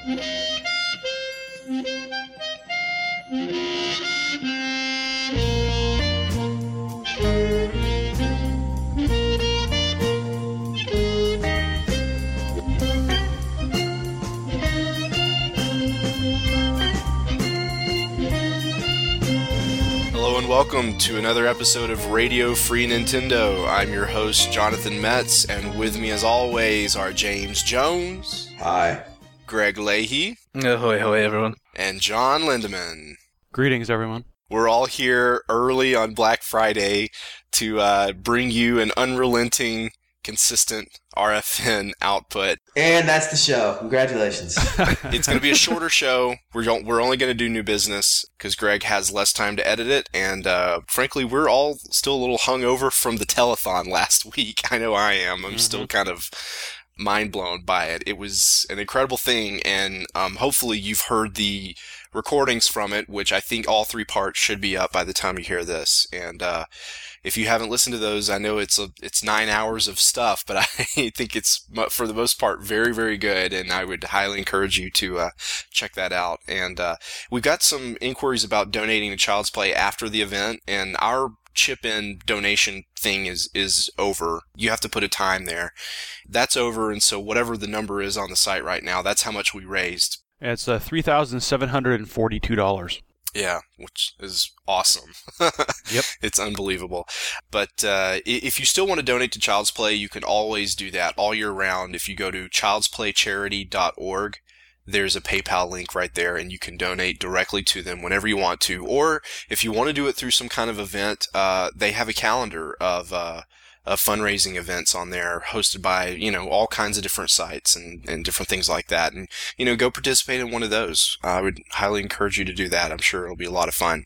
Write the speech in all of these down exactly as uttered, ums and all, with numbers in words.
Welcome to another episode of Radio Free Nintendo. I'm your host, Jonathan Metz, and with me as always are James Jones. Hi. Greg Leahy. Ahoy, ahoy, everyone. And John Lindemann. Greetings, everyone. We're all here early on Black Friday to uh, bring you an unrelenting, consistent R F N output. And that's the show. Congratulations. It's going to be a shorter show. We're don't, we're only going to do new business because Greg has less time to edit it. And uh, frankly, we're all still a little hungover from the telethon last week. I know I am. I'm mm-hmm. still kind of mind blown by it. It was an incredible thing. And um, hopefully you've heard the recordings from it, which I think all three parts should be up by the time you hear this. And uh, if you haven't listened to those, I know it's a, it's nine hours of stuff, but I think it's, for the most part, very, very good, and I would highly encourage you to uh, check that out. And uh, we've got some inquiries about donating to Child's Play after the event, and our chip-in donation thing is is over. You have to put a time there. That's over, and so whatever the number is on the site right now, that's how much we raised. It's uh, three thousand seven hundred forty-two dollars. Yeah, which is awesome. Yep. It's unbelievable. But uh, if you still want to donate to Child's Play, you can always do that all year round. If you go to childs play charity dot org, there's a PayPal link right there, and you can donate directly to them whenever you want to. Or if you want to do it through some kind of event, uh, they have a calendar of uh, of fundraising events on there hosted by, you know, all kinds of different sites and, and different things like that. And, you know, go participate in one of those. I would highly encourage you to do that. I'm sure it'll be a lot of fun.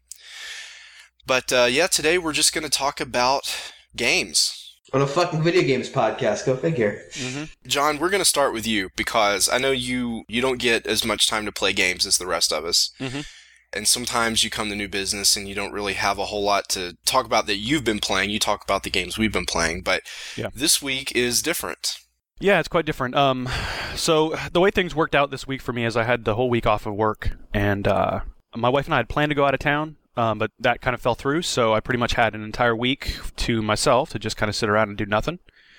But, uh, yeah, today we're just going to talk about games. On a fucking video games podcast, go figure. Mm-hmm. John, we're going to start with you because I know you, you don't get as much time to play games as the rest of us. Mm-hmm. And sometimes you come to new business and you don't really have a whole lot to talk about that you've been playing. You talk about the games we've been playing, but yeah. This week is different. Yeah, it's quite different. Um, so the way things worked out this week for me is I had the whole week off of work, and uh, my wife and I had planned to go out of town, um, but that kind of fell through, so I pretty much had an entire week to myself to just kind of sit around and do nothing.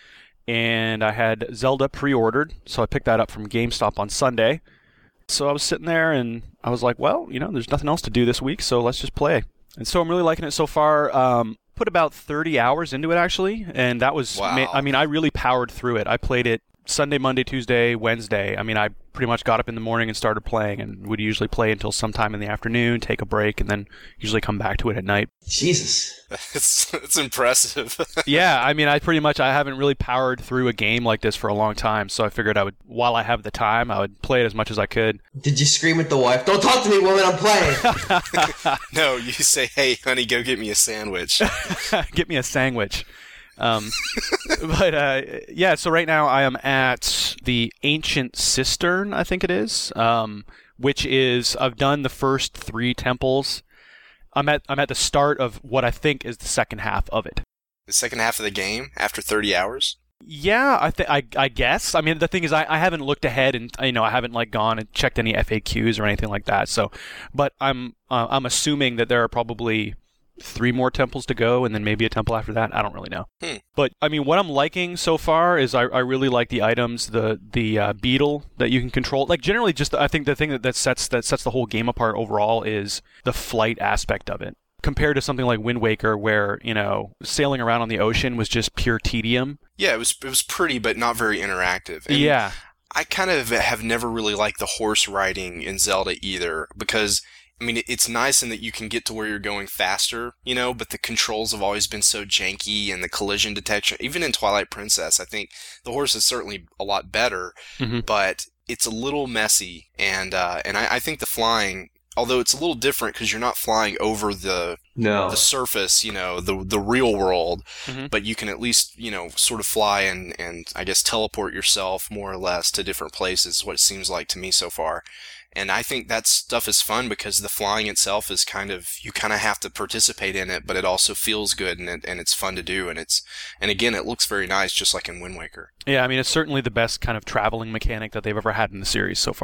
And I had Zelda pre-ordered, so I picked that up from GameStop on Sunday. So I was sitting there and I was like, well, you know, there's nothing else to do this week, so let's just play. And so I'm really liking it so far. Um, put about thirty hours into it, actually, and that was, wow. ma- I mean, I really powered through it. I played it Sunday, Monday, Tuesday, Wednesday. I mean, I pretty much got up in the morning and started playing, and would usually play until sometime in the afternoon, take a break, and then usually come back to it at night. Jesus. It's, it's impressive. Yeah, I mean, I pretty much, I haven't really powered through a game like this for a long time, so I figured I would, while I have the time, I would play it as much as I could. Did you scream at the wife, "Don't talk to me, woman, I'm playing"? No, you say, "Hey, honey, go get me a sandwich." Get me a sandwich. Um, but, uh, yeah, so right now I am at the Ancient Cistern, I think it is, um, which is, I've done the first three temples. I'm at, I'm at the start of what I think is the second half of it. The second half of the game after thirty hours? Yeah, I think I I guess. I mean, the thing is, I, I haven't looked ahead, and you know, I haven't like gone and checked any F A Qs or anything like that. So, but I'm uh, I'm assuming that there are probably three more temples to go, and then maybe a temple after that. I don't really know. Hmm. But I mean, what I'm liking so far is I I really like the items, the the uh, beetle that you can control. Like generally, just I think the thing that, that sets that sets the whole game apart overall is the flight aspect of it. Compared to something like Wind Waker, where, you know, sailing around on the ocean was just pure tedium. Yeah, it was it was pretty, but not very interactive. And yeah. I kind of have never really liked the horse riding in Zelda either, because, I mean, it's nice in that you can get to where you're going faster, you know, but the controls have always been so janky, and the collision detection, even in Twilight Princess, I think the horse is certainly a lot better, mm-hmm. but it's a little messy, and uh, and I, I think the flying, although it's a little different because you're not flying over the no. the surface, you know, the the real world, mm-hmm. but you can at least, you know, sort of fly and, and I guess teleport yourself more or less to different places, is what it seems like to me so far. And I think that stuff is fun because the flying itself is kind of, you kind of have to participate in it, but it also feels good, and it, and it's fun to do, and it's, and again, it looks very nice, just like in Wind Waker. Yeah, I mean, it's certainly the best kind of traveling mechanic that they've ever had in the series so far.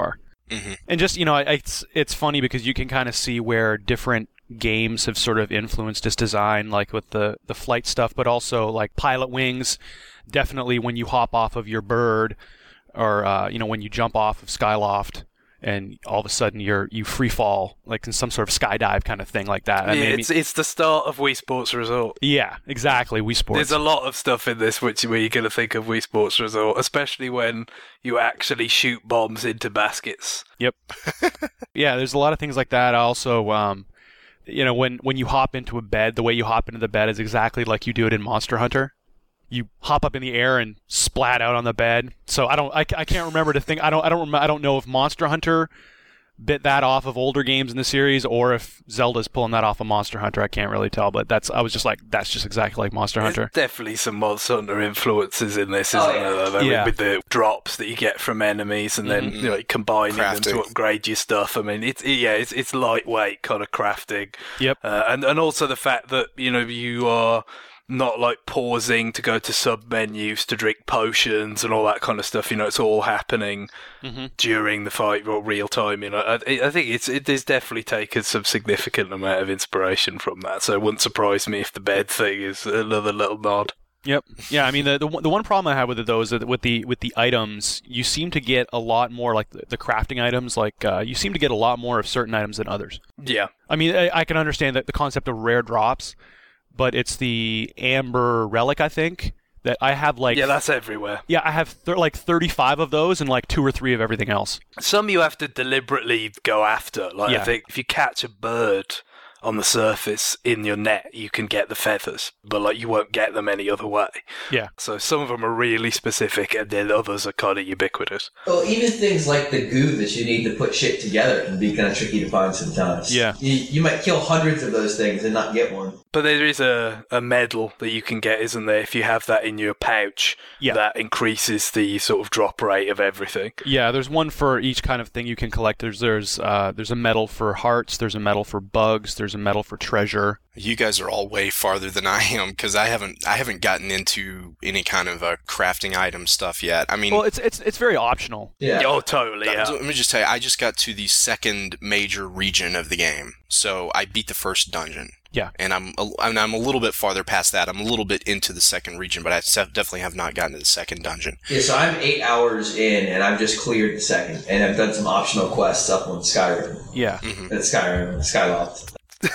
Mm-hmm. And just, you know, it's it's funny because you can kind of see where different games have sort of influenced its design, like with the, the flight stuff, but also like Pilot Wings. Definitely when you hop off of your bird, or uh, you know, when you jump off of Skyloft, and all of a sudden you're you free fall, like in some sort of skydive kind of thing like that. Yeah, I mean, it's it's the start of Wii Sports Resort. yeah, exactly. Wii Sports. There's a lot of stuff in this which where you're going to think of Wii Sports Resort, especially when you actually shoot bombs into baskets. Yep. Yeah, there's a lot of things like that. Also, um, you know, when when you hop into a bed, the way you hop into the bed is exactly like you do it in Monster Hunter. You hop up in the air and splat out on the bed. So I don't, I, I can't remember to think. I don't, I don't, rem- I don't know if Monster Hunter bit that off of older games in the series, or if Zelda's pulling that off of Monster Hunter. I can't really tell, but that's, I was just like, that's just exactly like Monster There's Hunter. definitely some Monster Hunter influences in this, isn't Oh, yeah. there? Though, Yeah. With the drops that you get from enemies, and then Mhm. you know, combining them to Crafting. upgrade your stuff. I mean, it's yeah, it's it's lightweight kind of crafting. Yep. Uh, and and also the fact that you know you are not like pausing to go to sub menus to drink potions and all that kind of stuff. You know, it's all happening Mm-hmm. during the fight or real time. You know, I, I think it's it is definitely taken some significant amount of inspiration from that. So it wouldn't surprise me if the bed thing is another little nod. Yep. Yeah. I mean, the, the one- the one problem I have with it though is that with the with the items, you seem to get a lot more like the, the crafting items. Like uh, you seem to get a lot more of certain items than others. Yeah. I mean, I, I can understand that the concept of rare drops, but it's the Amber Relic, I think, that I have like. Yeah, that's everywhere. Yeah, I have th- like thirty-five of those and like two or three of everything else. Some you have to deliberately go after. Like Yeah. I think if you catch a bird on the surface in your net, you can get the feathers, but like you won't get them any other way. Yeah. So some of them are really specific, and then others are kind of ubiquitous. Well, even things like the goo that you need to put shit together can be kind of tricky to find sometimes. Yeah. You, you might kill hundreds of those things and not get one. But there is a, a medal that you can get, isn't there? If you have that in your pouch, Yeah. that increases the sort of drop rate of everything. Yeah, there's one for each kind of thing you can collect. There's there's uh, there's a medal for hearts. There's a medal for bugs. There's a medal for treasure. You guys are all way farther than I am because I haven't I haven't gotten into any kind of uh, crafting item stuff yet. I mean, Well, it's it's it's very optional. Yeah. Oh, totally, yeah. let me just tell you, I just got to the second major region of the game, so I beat the first dungeon. Yeah. And I'm a, and I'm a little bit farther past that. I'm a little bit into the second region, but I se- definitely have not gotten to the second dungeon. Yeah, so I'm eight hours in, and I've just cleared the second, and I've done some optional quests up on Skyrim. Yeah. Mm-hmm. Uh, Skyrim, Skyloft.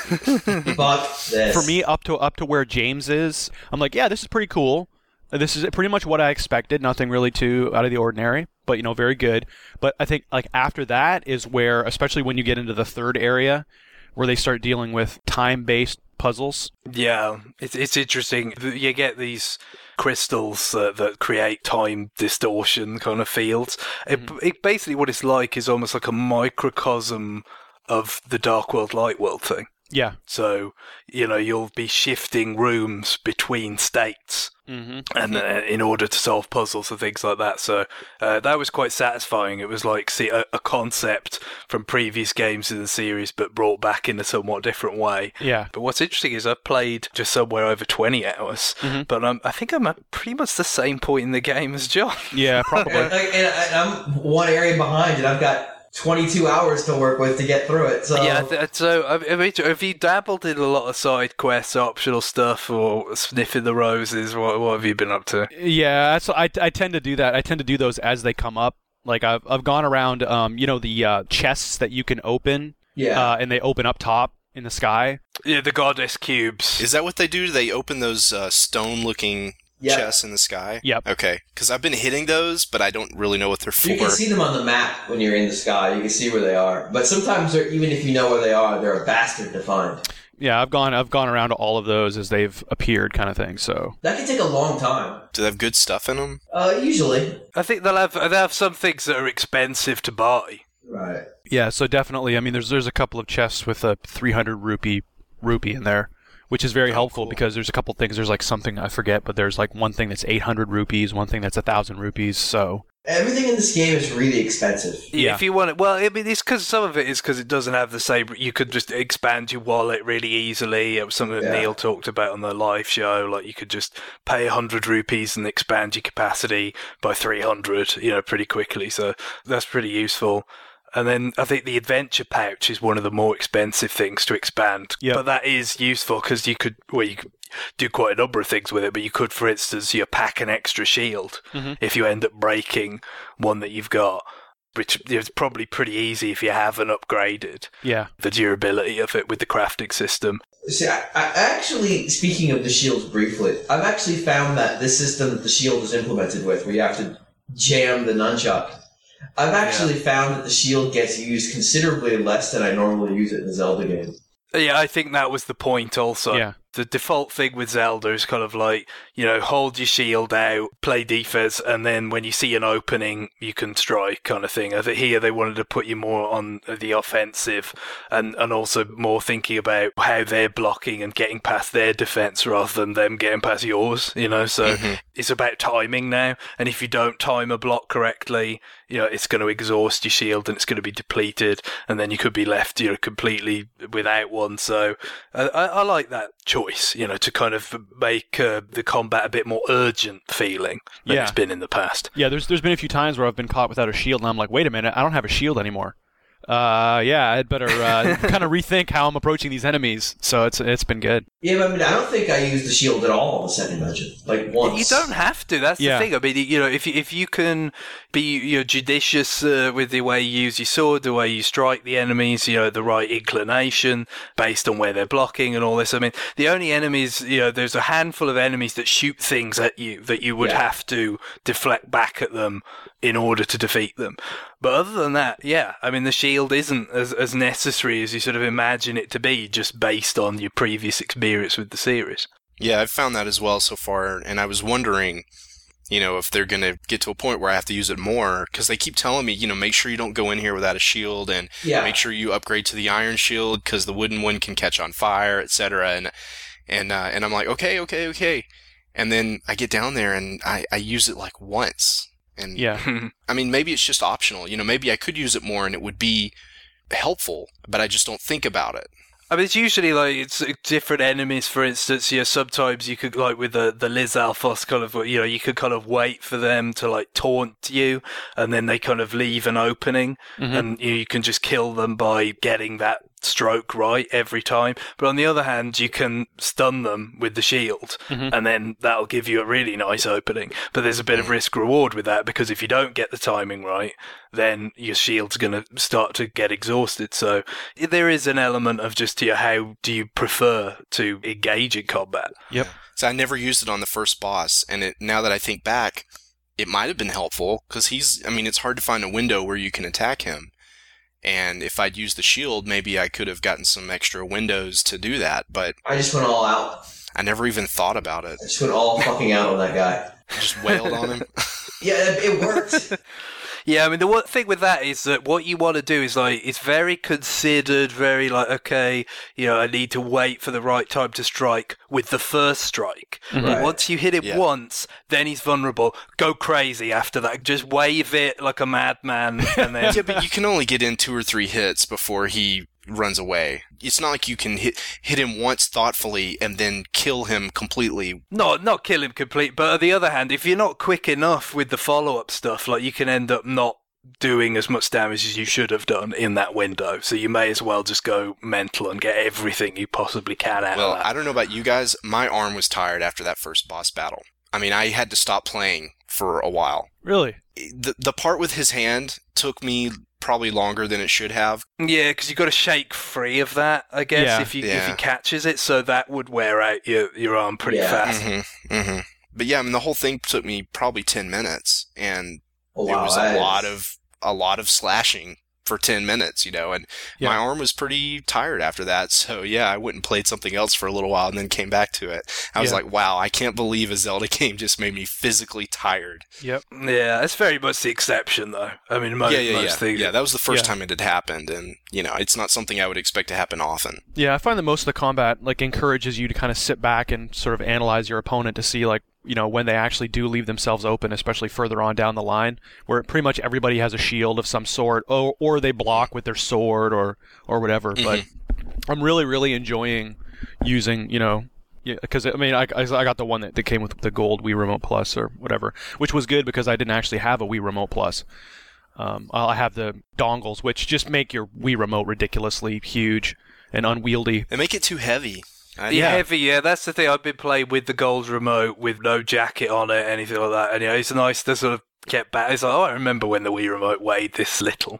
Fuck this. For me, up to up to where James is, I'm like, yeah, this is pretty cool. This is pretty much what I expected. Nothing really too out of the ordinary, but you know, very good. But I think like after that is where, especially when you get into the third area, where they start dealing with time-based puzzles. Yeah, it's it's interesting. You get these crystals that, that create time distortion kind of fields. It, it basically what it's like is almost like a microcosm of the Dark World, Light World thing. Yeah. So, you know, you'll be shifting rooms between states Mm-hmm. and uh, in order to solve puzzles and things like that. So uh, that was quite satisfying. It was like see a, a concept from previous games in the series, but brought back in a somewhat different way. Yeah. But what's interesting is I've played just somewhere over twenty hours, Mhm. but um, I think I'm at pretty much the same point in the game as John. Yeah, probably. And, and, and I'm one area behind, and I've got twenty-two hours to work with to get through it. So Yeah, th- so I I mean, have you dabbled in a lot of side quests, optional stuff, or sniffing the roses? What, what have you been up to? Yeah, that's, I, I tend to do that. I tend to do those as they come up. Like I've I've gone around, um, you know, the uh, chests that you can open, yeah. uh, and they open up top in the sky. Yeah, the goddess cubes. Is that what they do? Do they open those uh, stone-looking Yeah. chests in the sky? Yep. Okay, because I've been hitting those, but I don't really know what they're for. You can see them on the map when you're in the sky. You can see where they are. But sometimes, they're, even if you know where they are, they're a bastard to find. Yeah, I've gone I've gone around to all of those as they've appeared, kind of thing. So That can take a long time. Do they have good stuff in them? Uh, usually. I think they'll have they'll have some things that are expensive to buy. Right. yeah, so definitely. I mean, there's there's a couple of chests with a three hundred rupee rupee in there, which is very Oh, helpful cool. because there's a couple things. There's like something I forget, but there's like one thing that's eight hundred rupees, one thing that's a thousand rupees. So Everything in this game is really expensive. Yeah. If you want it, well, I mean, it's because some of it is because it doesn't have the same. You could just expand your wallet really easily. It was something that Yeah. Neil talked about on the live show. Like you could just pay a hundred rupees and expand your capacity by three hundred, you know, pretty quickly. So that's pretty useful. And then I think the adventure pouch is one of the more expensive things to expand. Yep. But that is useful because you could, well, you could do quite a number of things with it, but you could, for instance, you pack an extra shield Mhm. if you end up breaking one that you've got, which is probably pretty easy if you haven't upgraded Yeah. the durability of it with the crafting system. See, I, I actually, speaking of the shields briefly, I've actually found that this system that the shield is implemented with, where you have to jam the nunchuck, I've actually found that the shield gets used considerably less than I normally use it in a Zelda game. Yeah, I think that was the point also. Yeah. The default thing with Zelda is kind of like, you know, hold your shield out, play defense, and then when you see an opening, you can strike kind of thing. I think here they wanted to put you more on the offensive and, and also more thinking about how they're blocking and getting past their defense rather than them getting past yours, you know. So Mhm. it's about timing now. And if you don't time a block correctly, you know, it's going to exhaust your shield and it's going to be depleted, and then you could be left, you know, completely without one. So uh, I, I like that choice, you know, to kind of make uh, the combat a bit more urgent feeling than Yeah. it's been in the past. Yeah, there's there's been a few times where I've been caught without a shield, and I'm like, wait a minute, I don't have a shield anymore. Uh, yeah, I'd better uh, kind of rethink how I'm approaching these enemies. So it's it's been good. Yeah, but I mean, I don't think I used the shield at all on the second dungeon. Like, once. You don't have to. That's Yeah. the thing. I mean, you know, if you, if you can be, you know, judicious uh, with the way you use your sword, the way you strike the enemies, you know, the right inclination based on where they're blocking and all this. I mean, the only enemies, you know, there's a handful of enemies that shoot things at you that you would Yeah. have to deflect back at them in order to defeat them. But other than that, yeah, I mean, the shield isn't as, as necessary as you sort of imagine it to be just based on your previous experience with the series. Yeah, I've found that as well so far, and I was wondering, you know, if they're going to get to a point where I have to use it more, because they keep telling me, you know, make sure you don't go in here without a shield, and Yeah. make sure you upgrade to the iron shield, because the wooden one can catch on fire, et cetera. And and uh, and I'm like, okay, okay, okay, and then I get down there and I, I use it like once, and Yeah. I mean, maybe it's just optional, you know, maybe I could use it more and it would be helpful, but I just don't think about it. I mean, it's usually like it's different enemies. For instance, you know, sometimes you could like with the the Liz Alphos kind of, you know, you could kind of wait for them to like taunt you, and then they kind of leave an opening, Mhm. and you, you can just kill them by getting that stroke right every time. But on the other hand, you can stun them with the shield, Mhm. and then that'll give you a really nice opening. But there's a bit of risk reward with that, because if you don't get the timing right, then your shield's going to start to get exhausted. So there is an element of just, you know, how do you prefer to engage in combat? Yep. So I never used it on the first boss, and it, now that I think back, it might have been helpful, because he's, I mean, it's hard to find a window where you can attack him. And if I'd used the shield, maybe I could have gotten some extra windows to do that, but I just went all out. I never even thought about it. I just went all fucking out on that guy. I just wailed on him. Yeah, it, it worked. Yeah, I mean, the one thing with that is that what you want to do is, like, it's very considered, very like, okay, you know, I need to wait for the right time to strike with the first strike. Mhm. Right. Once you hit it Yeah. once, then he's vulnerable. Go crazy after that. Just wave it like a madman, and then... Yeah, but you can only get in two or three hits before he runs away. It's not like you can hit hit him once thoughtfully and then kill him completely. No, not kill him complete, but on the other hand, if you're not quick enough with the follow-up stuff, like, you can end up not doing as much damage as you should have done in that window. So you may as well just go mental and get everything you possibly can out Well, of that. I don't know about you guys, my arm was tired after that first boss battle. I mean, I had to stop playing for a while. Really? The the part with his hand took me probably longer than it should have. Yeah, because you've got to shake free of that, I guess, Yeah. if you if Yeah. he catches it, so that would wear out your, your arm pretty Yeah. fast. Mm-hmm, mm-hmm. But yeah, I mean, the whole thing took me probably ten minutes, and Oh, it wow, was that a is- lot of a lot of slashing for ten minutes, you know, and Yeah. my arm was pretty tired after that. So yeah, I went and played something else for a little while and then came back to it. I was Yeah. like, wow, I can't believe a Zelda game just made me physically tired. Yep. Yeah, it's very much the exception, though. I mean, most, yeah, yeah, most yeah. things. Yeah, that was the first Yeah. time it had happened, and you know, it's not something I would expect to happen often. Yeah, I find that most of the combat like encourages you to kind of sit back and sort of analyze your opponent to see like, you know, when they actually do leave themselves open, especially further on down the line, where pretty much everybody has a shield of some sort, or or they block with their sword or or whatever. But I'm really really enjoying using, you know, because I mean I, I I got the one that, that came with the gold Wii Remote Plus or whatever, which was good because I didn't actually have a Wii Remote Plus. Um, I have the dongles, which just make your Wii remote ridiculously huge and unwieldy. They make it too heavy. I, Yeah, Yeah. heavy, yeah, that's the thing. I've been playing with the Gold remote with no jacket on it, anything like that. And, you know, it's nice to sort of get back. It's like, oh, I remember when the Wii remote weighed this little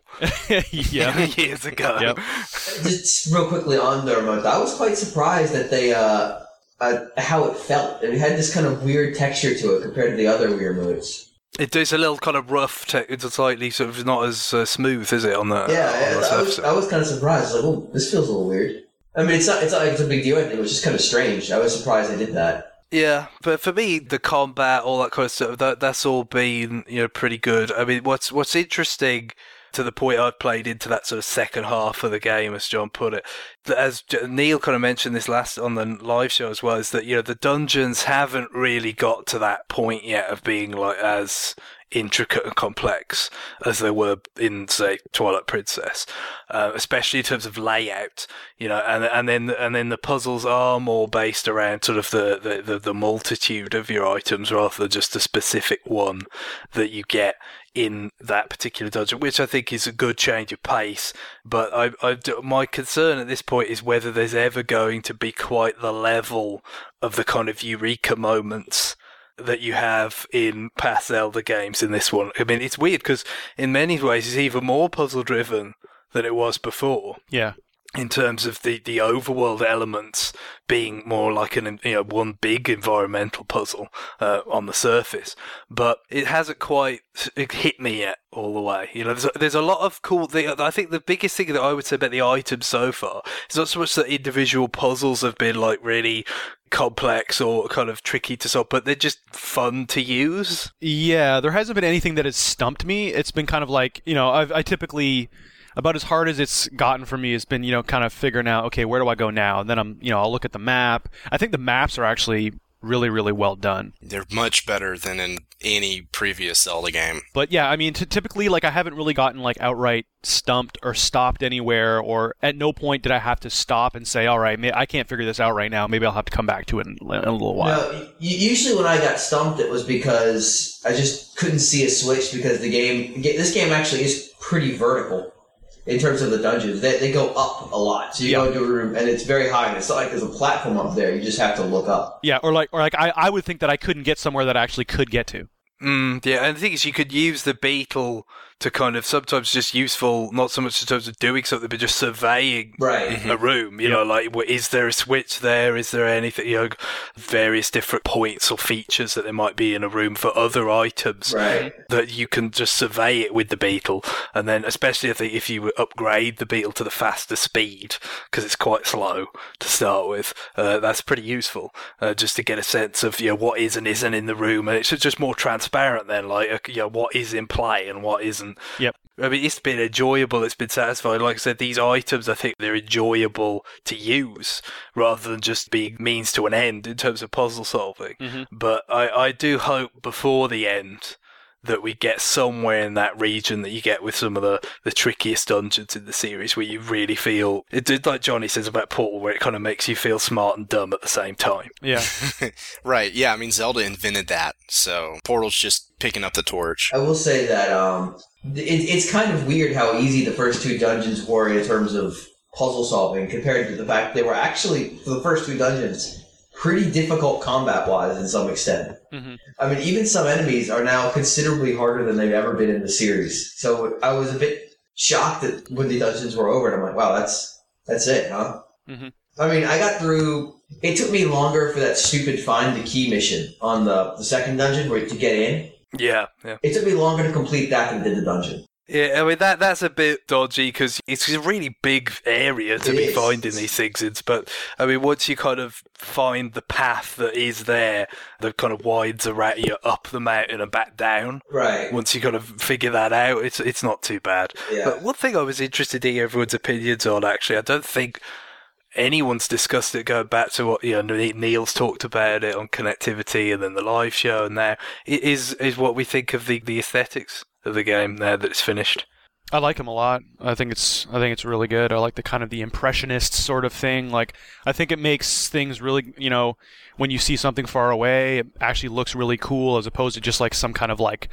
Yeah. years ago. Yep. Just real quickly on the remote, I was quite surprised that they, uh, uh, how it felt. It had this kind of weird texture to it compared to the other Wii remotes. It, it's a little kind of rough. Te- it's a slightly sort of not as uh, smooth, is it? On the Yeah, on yeah, the I, was, surface? I was kind of surprised. I was like, oh, this feels a little weird. I mean, it's not, it's not like it's a big deal. It was just kind of strange. I was surprised they did that. Yeah, but for me, the combat, all that kind of stuff, that that's all been, you know, pretty good. I mean, what's what's interesting to the point I've played into that sort of second half of the game, as John put it, that as J- Neil kind of mentioned this last on the live show as well, is that, you know, the dungeons haven't really got to that point yet of being like as intricate and complex as they were in, say, Twilight Princess, uh, especially in terms of layout, you know, and and then and then the puzzles are more based around sort of the, the, the, the multitude of your items rather than just a specific one that you get in that particular dungeon, which I think is a good change of pace. But I, I, my concern at this point is whether there's ever going to be quite the level of the kind of eureka moments that you have in past Zelda games in this one. I mean, it's weird because in many ways it's even more puzzle driven than it was before. Yeah. In terms of the, the overworld elements being more like an you know one big environmental puzzle uh, on the surface, but it hasn't quite hit me yet all the way. You know, there's a, there's a lot of cool. The, I think the biggest thing that I would say about the items so far is not so much that individual puzzles have been like really complex or kind of tricky to solve, but they're just fun to use. Yeah, there hasn't been anything that has stumped me. It's been kind of like, you know, I've, I typically, about as hard as it's gotten for me has been, you know, kind of figuring out, okay, where do I go now? And then I'm, you know, I'll look at the map. I think the maps are actually really, really well done. They're much better than in any previous Zelda game. But yeah, I mean, t- typically, like, I haven't really gotten, like, outright stumped or stopped anywhere, or at no point did I have to stop and say, all right, may- I can't figure this out right now. Maybe I'll have to come back to it in, in a little while. No, y- usually when I got stumped, it was because I just couldn't see a switch because the game, this game actually is pretty vertical in terms of the dungeons. They, they go up a lot. So you Yeah. go into a room and it's very high, and it's not like there's a platform up there. You just have to look up. Yeah, or like, or like, I, I would think that I couldn't get somewhere that I actually could get to. Mm, yeah, and the thing is, you could use the beetle to kind of sometimes just useful, not so much in terms of doing something, but just surveying Right. a room. You know, like, wh- is there a switch there? Is there anything, you know, various different points or features that there might be in a room for other items Right. that you can just survey it with the beetle. And then, especially if, if you upgrade the beetle to the faster speed, because it's quite slow to start with, uh, that's pretty useful, uh, just to get a sense of, you know, what is and isn't in the room. And it's just more transparent then, like, uh, you know, what is in play and what isn't. Yep. I mean, it's been enjoyable, it's been satisfying. Like I said, these items, I think they're enjoyable to use rather than just being means to an end in terms of puzzle solving. Mhm. But I, I do hope before the end that we get somewhere in that region that you get with some of the, the trickiest dungeons in the series where you really feel, it did like Johnny says about Portal, where it kind of makes you feel smart and dumb at the same time. Yeah. Right, yeah, I mean, Zelda invented that, so Portal's just picking up the torch. I will say that um, it, it's kind of weird how easy the first two dungeons were in terms of puzzle solving compared to the fact they were actually, for the first two dungeons, pretty difficult combat-wise in some extent. Mhm. I mean, even some enemies are now considerably harder than they've ever been in the series. So I was a bit shocked that when the dungeons were over, and I'm like, wow, that's that's it, huh? Mhm. I mean, I got through... It took me longer for that stupid find the key mission on the, the second dungeon where to get in. Yeah, yeah. It took me longer to complete that than it did the dungeon. Yeah, I mean, that that's a bit dodgy because it's a really big area to It be is. finding these things in. But, I mean, once you kind of find the path that is there, that kind of winds around you up the mountain and back down, Right. once you kind of figure that out, it's it's not too bad. Yeah. But one thing I was interested to hear everyone's opinions on, actually, I don't think anyone's discussed it going back to what, you know, Neil's talked about it on connectivity and then the live show and now, it is, is what we think of the, the aesthetics of the game now that it's finished. I like him a lot. I think it's I think it's really good. I like the kind of the impressionist sort of thing. Like, I think it makes things really, you know, when you see something far away, it actually looks really cool as opposed to just like some kind of like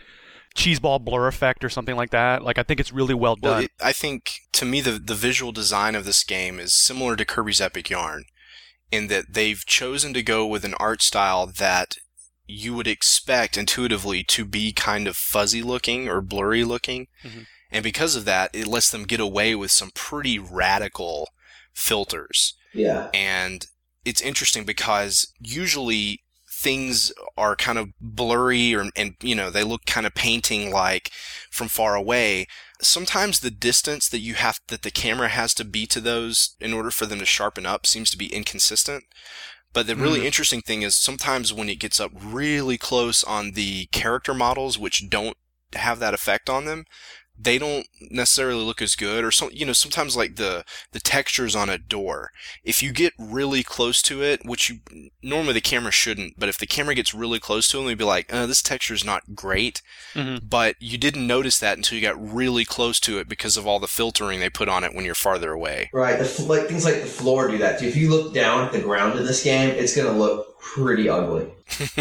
cheeseball blur effect or something like that. Like, I think it's really well done. Well, it, I think, to me, the, the visual design of this game is similar to Kirby's Epic Yarn in that they've chosen to go with an art style that you would expect intuitively to be kind of fuzzy looking or blurry looking. Mm-hmm. And because of that, it lets them get away with some pretty radical filters. Yeah. And it's interesting because usually things are kind of blurry or, and, you know, they look kind of painting like from far away. Sometimes the distance that you have, that the camera has to be to those in order for them to sharpen up seems to be inconsistent. But the really mm. interesting thing is sometimes when it gets up really close on the character models, which don't have that effect on them, they don't necessarily look as good. Or some, you know, sometimes like the the textures on a door, if you get really close to it, which you normally the camera shouldn't, but if the camera gets really close to them, you'd be like, oh, this texture is not great. Mm-hmm. But you didn't notice that until you got really close to it because of all the filtering they put on it when you're farther away. Right, the, like things like the floor do that too. If you look down at the ground in this game, it's going to look pretty ugly.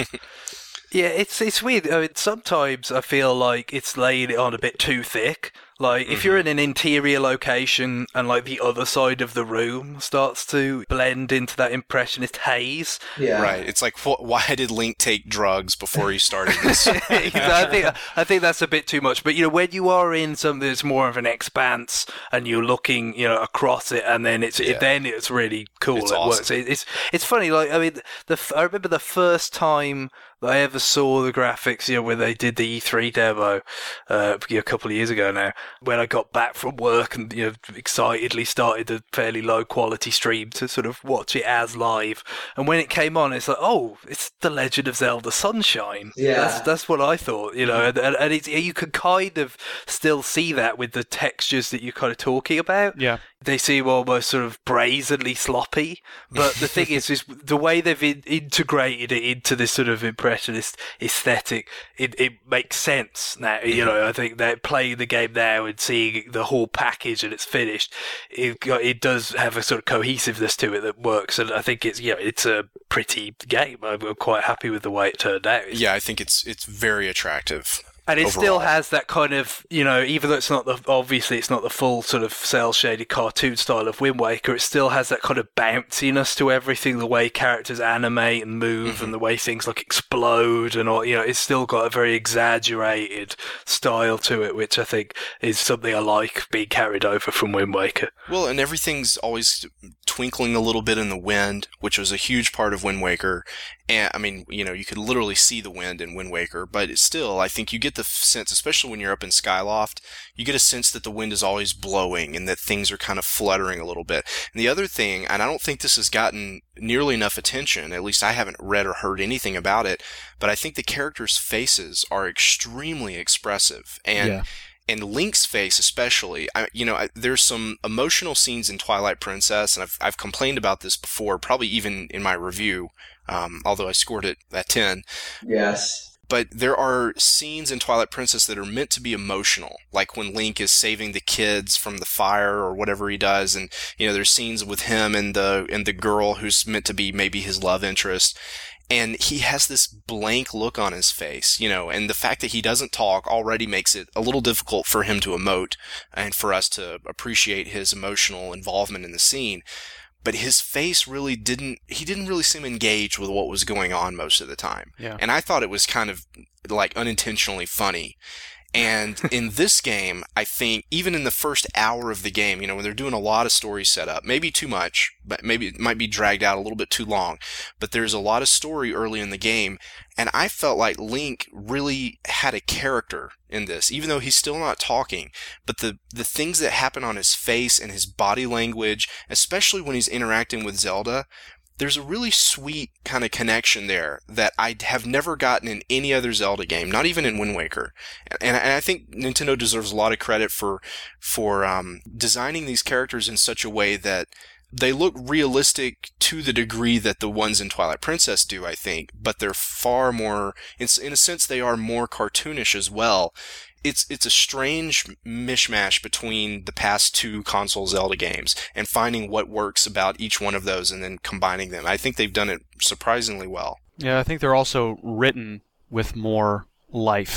Yeah, it's it's weird. I mean, sometimes I feel like it's laying it on a bit too thick. Like, mm-hmm. if you're in an interior location and, like, the other side of the room starts to blend into that impressionist haze. Yeah. Right. It's like, wh- why did Link take drugs before he started this? I think I think that's a bit too much. But, you know, when you are in something that's more of an expanse and you're looking, you know, across it and then it's yeah. it, then it's really cool. It's it awesome. works. It, it's it's funny. Like, I mean, the I remember the first time that I ever saw the graphics, you know, when they did the E three demo uh, a couple of years ago now, when I got back from work and, you know, excitedly started a fairly low quality stream to sort of watch it as live. And when it came on, it's like, oh, it's The Legend of Zelda Sunshine. Yeah. That's, that's what I thought, you know, and, and it's, you could kind of still see that with the textures that you're kind of talking about. Yeah. They seem almost sort of brazenly sloppy, but the thing is, is the way they've in- integrated it into this sort of impressionist aesthetic, it, it makes sense now. You know, I think that playing the game now and seeing the whole package and it's finished, it it does have a sort of cohesiveness to it that works, and I think it's you know it's a pretty game. I'm quite happy with the way it turned out. Yeah, I think it's it's very attractive. And it overall. Still has that kind of, you know, even though it's not the, obviously it's not the full sort of cel-shaded cartoon style of Wind Waker, it still has that kind of bounciness to everything, the way characters animate and move mm-hmm. and the way things like explode and all, you know, it's still got a very exaggerated style to it, which I think is something I like being carried over from Wind Waker. Well, and everything's always twinkling a little bit in the wind, which was a huge part of Wind Waker. And, I mean, you know, you could literally see the wind in Wind Waker, but it's still, I think you get the sense, especially when you're up in Skyloft, you get a sense that the wind is always blowing and that things are kind of fluttering a little bit. And the other thing, and I don't think this has gotten nearly enough attention, at least I haven't read or heard anything about it, but I think the characters' faces are extremely expressive. And yeah. And Link's face especially, I, you know, I, there's some emotional scenes in Twilight Princess, and I've I've complained about this before, probably even in my review, um, although I scored it at ten. Yes. But there are scenes in Twilight Princess that are meant to be emotional, like when Link is saving the kids from the fire or whatever he does, and you know, there's scenes with him and the and the girl who's meant to be maybe his love interest. And he has this blank look on his face, you know, and the fact that he doesn't talk already makes it a little difficult for him to emote and for us to appreciate his emotional involvement in the scene. But his face really didn't, he didn't really seem engaged with what was going on most of the time. Yeah. And I thought it was kind of like unintentionally funny. And in this game, I think even in the first hour of the game, you know, when they're doing a lot of story setup, maybe too much, but maybe it might be dragged out a little bit too long, but there's a lot of story early in the game. And I felt like Link really had a character in this, even though he's still not talking. But the, the things that happen on his face and his body language, especially when he's interacting with Zelda, there's a really sweet kind of connection there that I have never gotten in any other Zelda game, not even in Wind Waker. And, and I think Nintendo deserves a lot of credit for for um, designing these characters in such a way that they look realistic to the degree that the ones in Twilight Princess do, I think, but they're far more, in, in a sense, they are more cartoonish as well. It's it's a strange mishmash between the past two console Zelda games and finding what works about each one of those and then combining them. I think they've done it surprisingly well. Yeah, I think they're also written with more life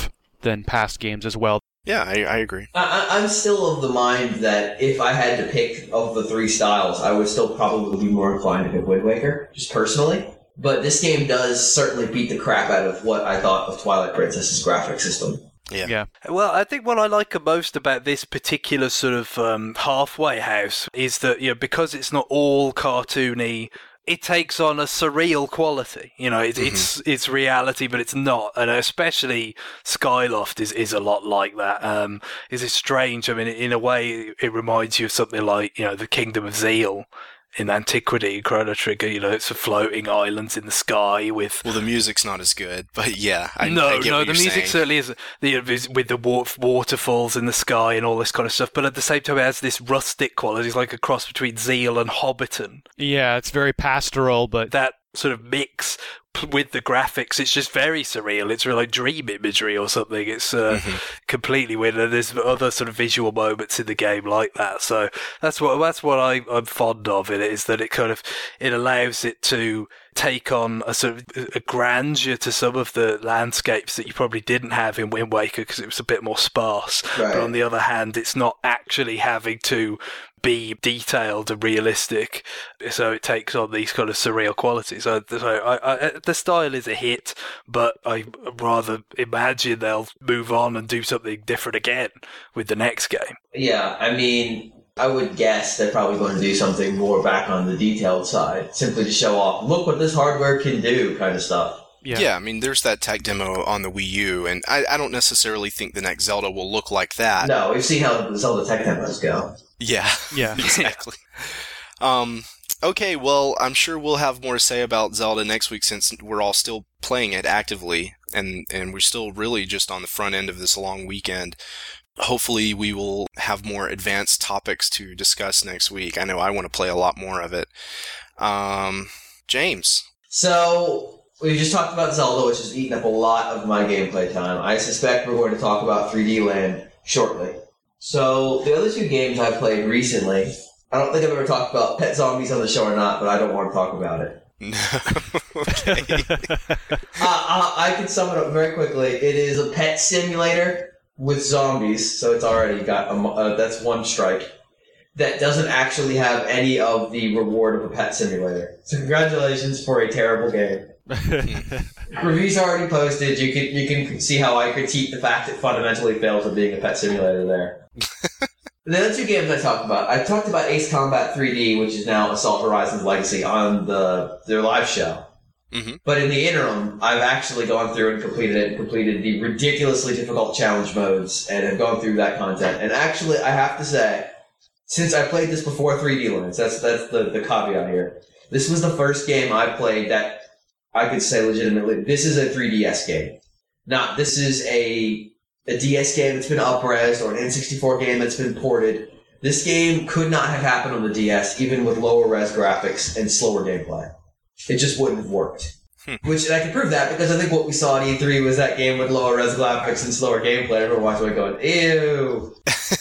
than past games as well. Yeah, I, I agree. I, I'm still of the mind that if I had to pick of the three styles, I would still probably be more inclined to pick Wind Waker, just personally. But this game does certainly beat the crap out of what I thought of Twilight Princess's graphic system. Yeah. Yeah. Well, I think what I like most about this particular sort of um, halfway house is that, you know, because it's not all cartoony, it takes on a surreal quality. You know, it, mm-hmm. it's it's reality, but it's not. And especially Skyloft is, is a lot like that. Um, is it strange? I mean, in a way, it reminds you of something like, you know, the Kingdom of Zeal in Antiquity, Chrono Trigger. You know, it's a floating islands in the sky with... Well, the music's not as good, but yeah, I, no, I get no, what the you're music saying. certainly is the, with the waterfalls in the sky and all this kind of stuff. But at the same time, it has this rustic quality. It's like a cross between Zeal and Hobbiton. Yeah, it's very pastoral, but that sort of mix with the graphics, it's just very surreal. It's really like dream imagery or something. It's uh, mm-hmm. completely weird. And there's other sort of visual moments in the game like that. So that's what that's what I, I'm fond of in it, is that it kind of it allows it to take on a sort of a grandeur to some of the landscapes that you probably didn't have in Wind Waker because it was a bit more sparse. Right. But on the other hand, it's not actually having to be detailed and realistic, so it takes on these kind of surreal qualities. So, so I, I, the style is a hit, but I rather imagine they'll move on and do something different again with the next game. Yeah, I mean, I would guess they're probably going to do something more back on the detailed side, simply to show off, look what this hardware can do, kind of stuff. Yeah. yeah, I mean, there's that tech demo on the Wii U, and I, I don't necessarily think the next Zelda will look like that. No, we've seen how the Zelda tech demos go. Yeah, yeah, exactly. um, okay, well, I'm sure we'll have more to say about Zelda next week since we're all still playing it actively, and, and we're still really just on the front end of this long weekend. Hopefully we will have more advanced topics to discuss next week. I know I want to play a lot more of it. Um, James. So... we just talked about Zelda, which has eaten up a lot of my gameplay time. I suspect we're going to talk about three D Land shortly. So, the other two games I've played recently, I don't think I've ever talked about Pet Zombies on the show or not, but I don't want to talk about it. Okay. uh, I, I can sum it up very quickly. It is a pet simulator with zombies, so it's already got, a, uh, that's one strike, that doesn't actually have any of the reward of a pet simulator. So congratulations for a terrible game. Reviews are already posted. You can you can see how I critique the fact it fundamentally fails at being a pet simulator there. The other two games I talked about, I talked about Ace Combat three D, which is now Assault Horizons Legacy, on the their live show. Mm-hmm. But in the interim, I've actually gone through and completed it, and completed the ridiculously difficult challenge modes, and have gone through that content. And actually, I have to say, since I played this before three D Lands, that's that's the, the caveat here. This was the first game I played that I could say legitimately, this is a three D S game. Not, this is a a D S game that's been up-res, or an N sixty-four game that's been ported. This game could not have happened on the D S, even with lower-res graphics and slower gameplay. It just wouldn't have worked. Hmm. Which, and I can prove that, because I think what we saw at E three was that game with lower-res graphics and slower gameplay. Everyone watching it going, ew!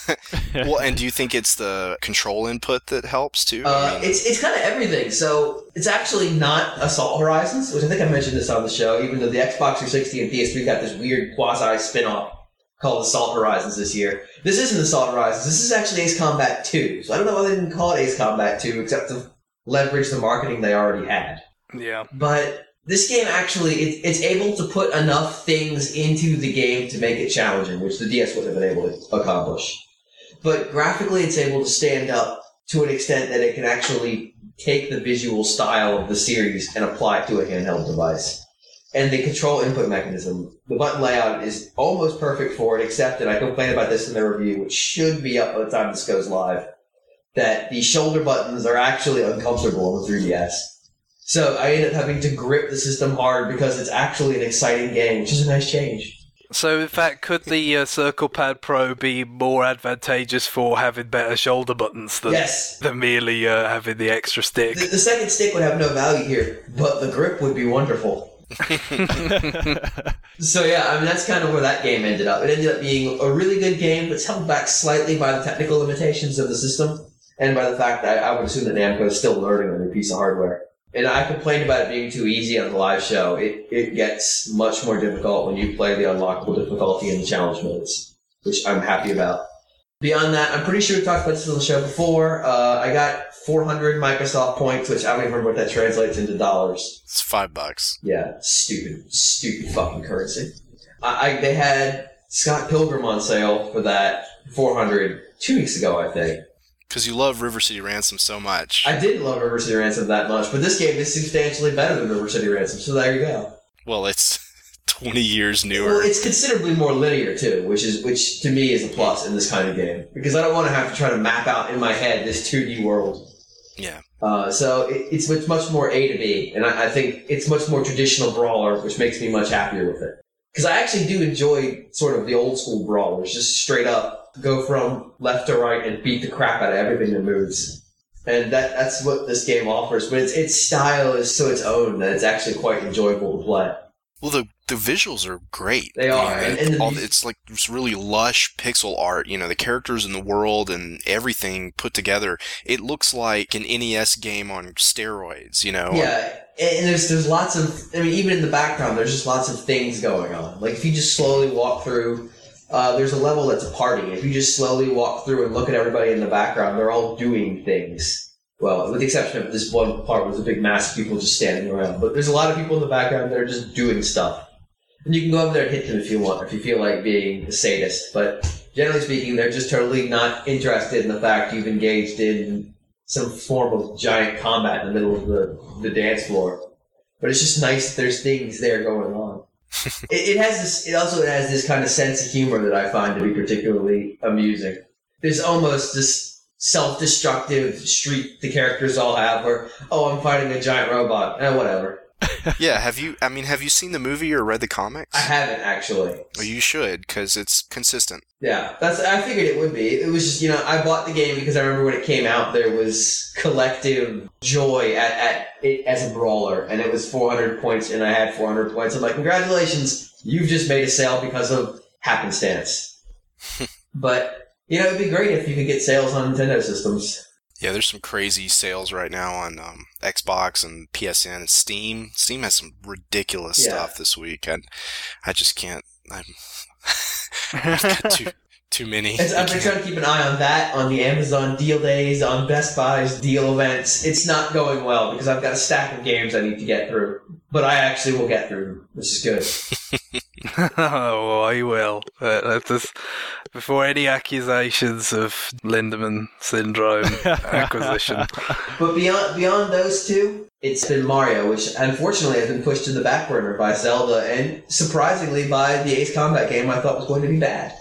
Well, and do you think it's the control input that helps, too? Uh, I mean... It's it's kind of everything. So, it's actually not Assault Horizons, which I think I mentioned this on the show, even though the Xbox three sixty and P S three got this weird quasi-spin-off called Assault Horizons this year. This isn't Assault Horizons. This is actually Ace Combat two. So I don't know why they didn't call it Ace Combat two, except to leverage the marketing they already had. Yeah. But this game actually, it, it's able to put enough things into the game to make it challenging, which the D S wouldn't have been able to accomplish. But graphically, it's able to stand up to an extent that it can actually take the visual style of the series and apply it to a handheld device. And the control input mechanism, the button layout is almost perfect for it, except that I complained about this in the review, which should be up by the time this goes live, that the shoulder buttons are actually uncomfortable on the three D S. So I end up having to grip the system hard because it's actually an exciting game, which is a nice change. So, in fact, could the uh, Circle Pad Pro be more advantageous for having better shoulder buttons than, yes. than merely uh, having the extra stick? The, the second stick would have no value here, but the grip would be wonderful. So, yeah, I mean, that's kind of where that game ended up. It ended up being a really good game, but it's held back slightly by the technical limitations of the system, and by the fact that I would assume that Namco is still learning a new piece of hardware. And I complained about it being too easy on the live show. It it gets much more difficult when you play the unlockable difficulty in the challenge modes, which I'm happy about. Beyond that, I'm pretty sure we talked about this on the show before. Uh, I got four hundred Microsoft points, which I don't even remember what that translates into dollars. It's five bucks. Yeah, stupid, stupid fucking currency. I, I they had Scott Pilgrim on sale for that four hundred two weeks ago, I think. Because you love River City Ransom so much. I didn't love River City Ransom that much, but this game is substantially better than River City Ransom, so there you go. Well, it's twenty years newer. Well, it's considerably more linear too, which is which to me is a plus in this kind of game because I don't want to have to try to map out in my head this two D world. Yeah. Uh, so it, it's much much more A to B, and I, I think it's much more traditional brawler, which makes me much happier with it. Because I actually do enjoy sort of the old school brawlers, just straight up go from left to right and beat the crap out of everything that moves. And that that's what this game offers, but its its style is so its own that it's actually quite enjoyable to play. Well, the the visuals are great. They are. You know, and, and the, all, it's like it's really lush pixel art. You know, the characters in the world and everything put together. It looks like an N E S game on steroids. You know. Yeah, and there's there's lots of. I mean, even in the background, there's just lots of things going on. Like if you just slowly walk through. Uh, there's a level that's a party. If you just slowly walk through and look at everybody in the background, they're all doing things. Well, with the exception of this one part where there's a big mass of people just standing around. But there's a lot of people in the background that are just doing stuff. And you can go over there and hit them if you want, if you feel like being a sadist. But generally speaking, they're just totally not interested in the fact you've engaged in some form of giant combat in the middle of the, the dance floor. But it's just nice that there's things there going on. it, it has this. It also has this kind of sense of humor that I find to be particularly amusing. There's almost this self-destructive streak the characters all have, where oh, I'm fighting a giant robot, eh, whatever. Yeah, have you? I mean, have you seen the movie or read the comics? I haven't actually. Well, you should, because it's consistent. Yeah, that's. I figured it would be. It was just, you know, I bought the game because I remember when it came out, there was collective joy at, at it as a brawler, and it was four hundred points, and I had four hundred points. I'm like, congratulations, you've just made a sale because of happenstance. But, you know, it'd be great if you could get sales on Nintendo systems. Yeah, there's some crazy sales right now on um, Xbox and P S N and Steam. Steam has some ridiculous Yeah. stuff this week, and I just can't. I'm, I've got too too many. It's, I've been trying to keep an eye on that, on the Amazon deal days, on Best Buy's deal events. It's not going well because I've got a stack of games I need to get through. But I actually will get through them, which is good. Oh, I will. Uh, let us, before any accusations of Lindemann syndrome acquisition. But beyond beyond those two, it's been Mario, which unfortunately has been pushed to the back burner by Zelda, and surprisingly by the Ace Combat game I thought was going to be bad.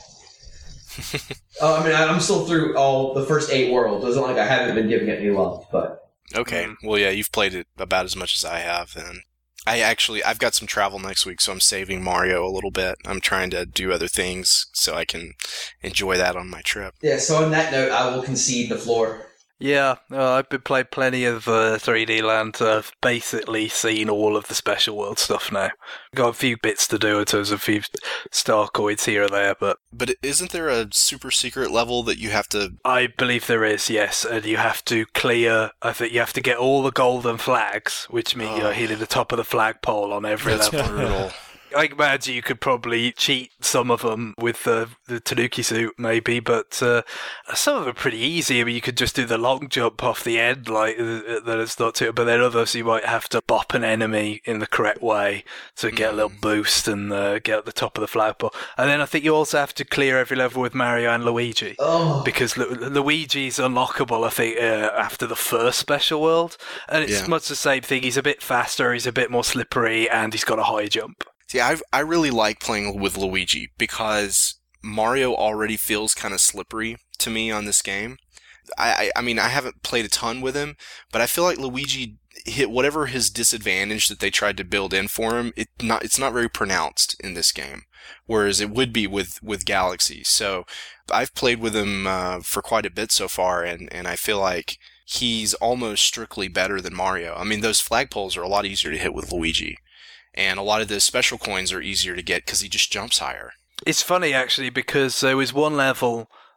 Oh, I mean, I'm still through all the first eight worlds. It wasn't like I haven't been giving it any love, but... Okay, well, yeah, you've played it about as much as I have, then. I actually, I've got some travel next week, so I'm saving Mario a little bit. I'm trying to do other things so I can enjoy that on my trip. Yeah, so on that note, I will concede the floor. Yeah, uh, I've been playing plenty of uh, three D Land. So I've basically seen all of the Special World stuff now. Got a few bits to do in terms of a few star coins here or there, but... But isn't there a super secret level that you have to... I believe there is, yes, and you have to clear... I think you have to get all the golden flags, which means Oh. you're hitting the top of the flagpole on every That's level. brutal. I imagine you could probably cheat some of them with the, the Tanuki suit, maybe, but uh, some of them are pretty easy. I mean, you could just do the long jump off the end, like, uh, that it's not too, but then others you might have to bop an enemy in the correct way to get a little boost and uh, get at the top of the flagpole. And then I think you also have to clear every level with Mario and Luigi. Oh, Because Lu- Luigi's unlockable, I think, uh, after the first Special World. And it's Yeah. much the same thing. He's a bit faster, he's a bit more slippery, and he's got a high jump. See, I I really like playing with Luigi because Mario already feels kind of slippery to me on this game. I, I I mean, I haven't played a ton with him, but I feel like Luigi hit whatever his disadvantage that they tried to build in for him. It not it's not very pronounced in this game, whereas it would be with with Galaxy. So I've played with him uh, for quite a bit so far, and and I feel like he's almost strictly better than Mario. I mean, those flagpoles are a lot easier to hit with Luigi. And a lot of the special coins are easier to get because he just jumps higher. It's funny, actually, because there was one level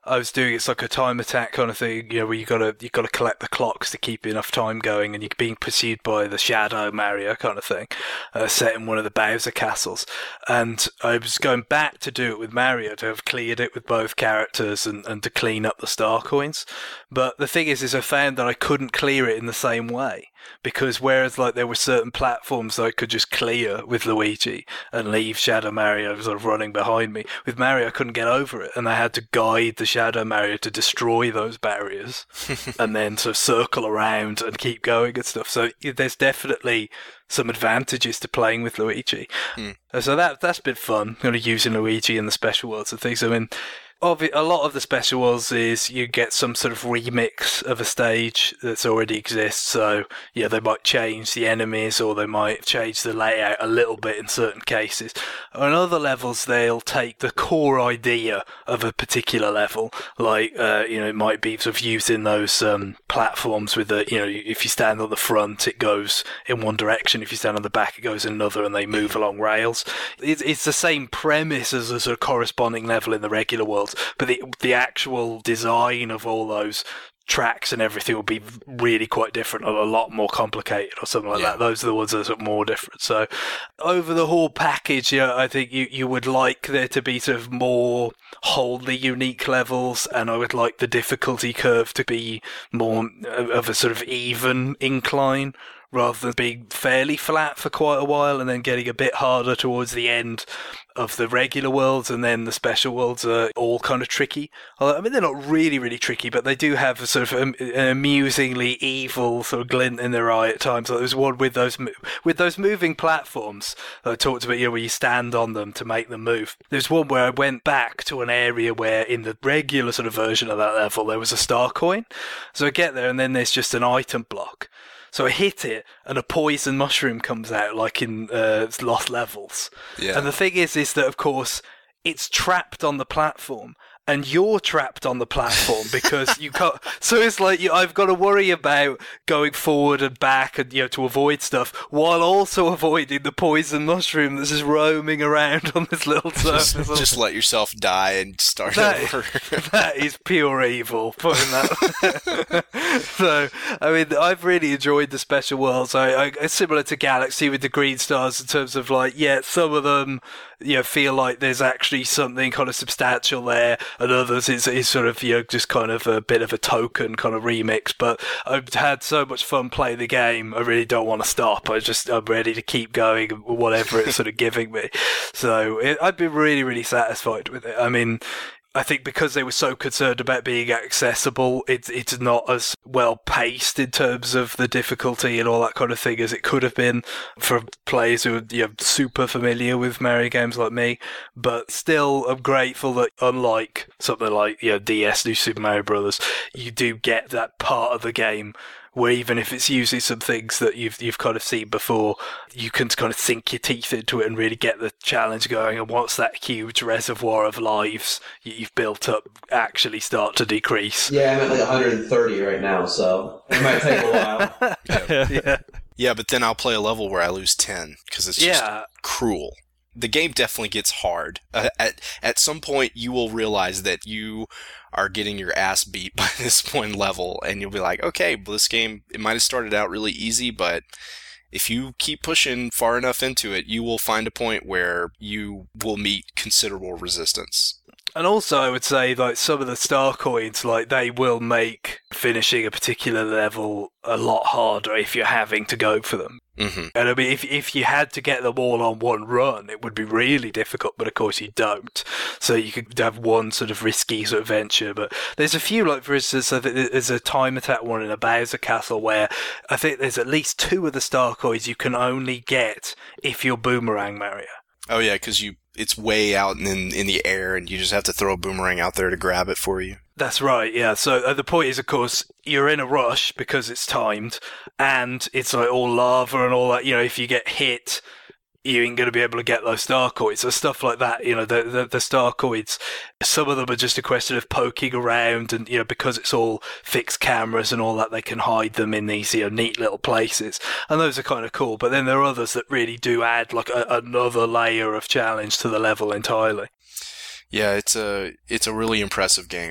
I was doing it's like a time attack kind of thing, you know, where you gotta you gotta collect the clocks to keep enough time going, and you're being pursued by the Shadow Mario kind of thing, uh, set in one of the Bowser castles. And I was going back to do it with Mario, to have cleared it with both characters and, and to clean up the star coins. But the thing is, is I found that I couldn't clear it in the same way. Because whereas like there were certain platforms that I could just clear with Luigi and leave Shadow Mario sort of running behind me, with Mario I couldn't get over it, and I had to guide the Shadow Mario to destroy those barriers and then sort of circle around and keep going and stuff. So there's definitely some advantages to playing with Luigi. Mm. So that that's been fun, kind of using Luigi in the special worlds and things. I mean, Of it, a lot of the special worlds is you get some sort of remix of a stage that's already exists. So, yeah, they might change the enemies or they might change the layout a little bit in certain cases. On other levels, they'll take the core idea of a particular level. Like, uh, you know, it might be sort of using those um, platforms with the, you know, if you stand on the front, it goes in one direction. If you stand on the back, it goes in another, and they move along rails. It's, it's the same premise as a sort of corresponding level in the regular world. But the the actual design of all those tracks and everything will be really quite different, or a lot more complicated, or something like yeah. that. Those are the ones that are more different. So, over the whole package, yeah, I think you, you would like there to be sort of more wholly unique levels, and I would like the difficulty curve to be more of a sort of even incline, rather than being fairly flat for quite a while and then getting a bit harder towards the end of the regular worlds, and then the special worlds are all kind of tricky. I mean, they're not really, really tricky, but they do have a sort of an amusingly evil sort of glint in their eye at times. Like there's one with those with those moving platforms that I talked about, you know, where you stand on them to make them move. There's one where I went back to an area where in the regular sort of version of that level there was a star coin. So I get there and then there's just an item block. So I hit it, and a poison mushroom comes out, like in uh, Lost Levels. Yeah. And the thing is, is that, of course, it's trapped on the platform, and you're trapped on the platform because you can't. So it's like you, I've got to worry about going forward and back, and you know, to avoid stuff, while also avoiding the poison mushroom that's just roaming around on this little surface. Just, just let yourself die and start that, over. That is pure evil. Putting that. So I mean, I've really enjoyed the special worlds. I, I it's similar to Galaxy with the green stars in terms of like, yeah, some of them, you know, feel like there's actually something kind of substantial there, and others is, is sort of, you know, just kind of a bit of a token kind of remix. But I've had so much fun playing the game, I really don't want to stop. I just, I'm ready to keep going, whatever it's sort of giving me. So it, I'd be really, really satisfied with it. I mean, I think because they were so concerned about being accessible, it's it's not as well paced in terms of the difficulty and all that kind of thing as it could have been for players who are, you know, super familiar with Mario games like me. But still, I'm grateful that unlike something like, you know, D S New Super Mario Brothers, you do get that part of the game where even if it's using some things that you've you've kind of seen before, you can kind of sink your teeth into it and really get the challenge going. And once that huge reservoir of lives you've built up actually start to decrease. Yeah, I'm at like one hundred thirty right now, so it might take a while. yeah. yeah. Yeah, but then I'll play a level where I lose ten, because it's just yeah. cruel. The game definitely gets hard. Uh, at at some point, you will realize that you are getting your ass beat by this one level, and you'll be like, okay, well, this game, it might have started out really easy, but if you keep pushing far enough into it, you will find a point where you will meet considerable resistance. And also, I would say, like, some of the star coins, like, they will make finishing a particular level a lot harder if you're having to go for them. Mm-hmm. And I mean, if if you had to get them all on one run, it would be really difficult, but of course you don't. So you could have one sort of risky sort of venture, but there's a few, like, for instance, there's a time attack one in a Bowser Castle where I think there's at least two of the star coins you can only get if you're Boomerang Mario. Oh yeah, because you it's way out in in the air, and you just have to throw a boomerang out there to grab it for you. That's right, yeah. So uh, the point is, of course, you're in a rush because it's timed, and it's like all lava and all that. You know, if you get hit, you ain't going to be able to get those star coins. So stuff like that, you know, the, the the star coins, some of them are just a question of poking around, and, you know, because it's all fixed cameras and all that, they can hide them in these, you know, neat little places. And those are kind of cool. But then there are others that really do add like a, another layer of challenge to the level entirely. Yeah, it's a it's a really impressive game.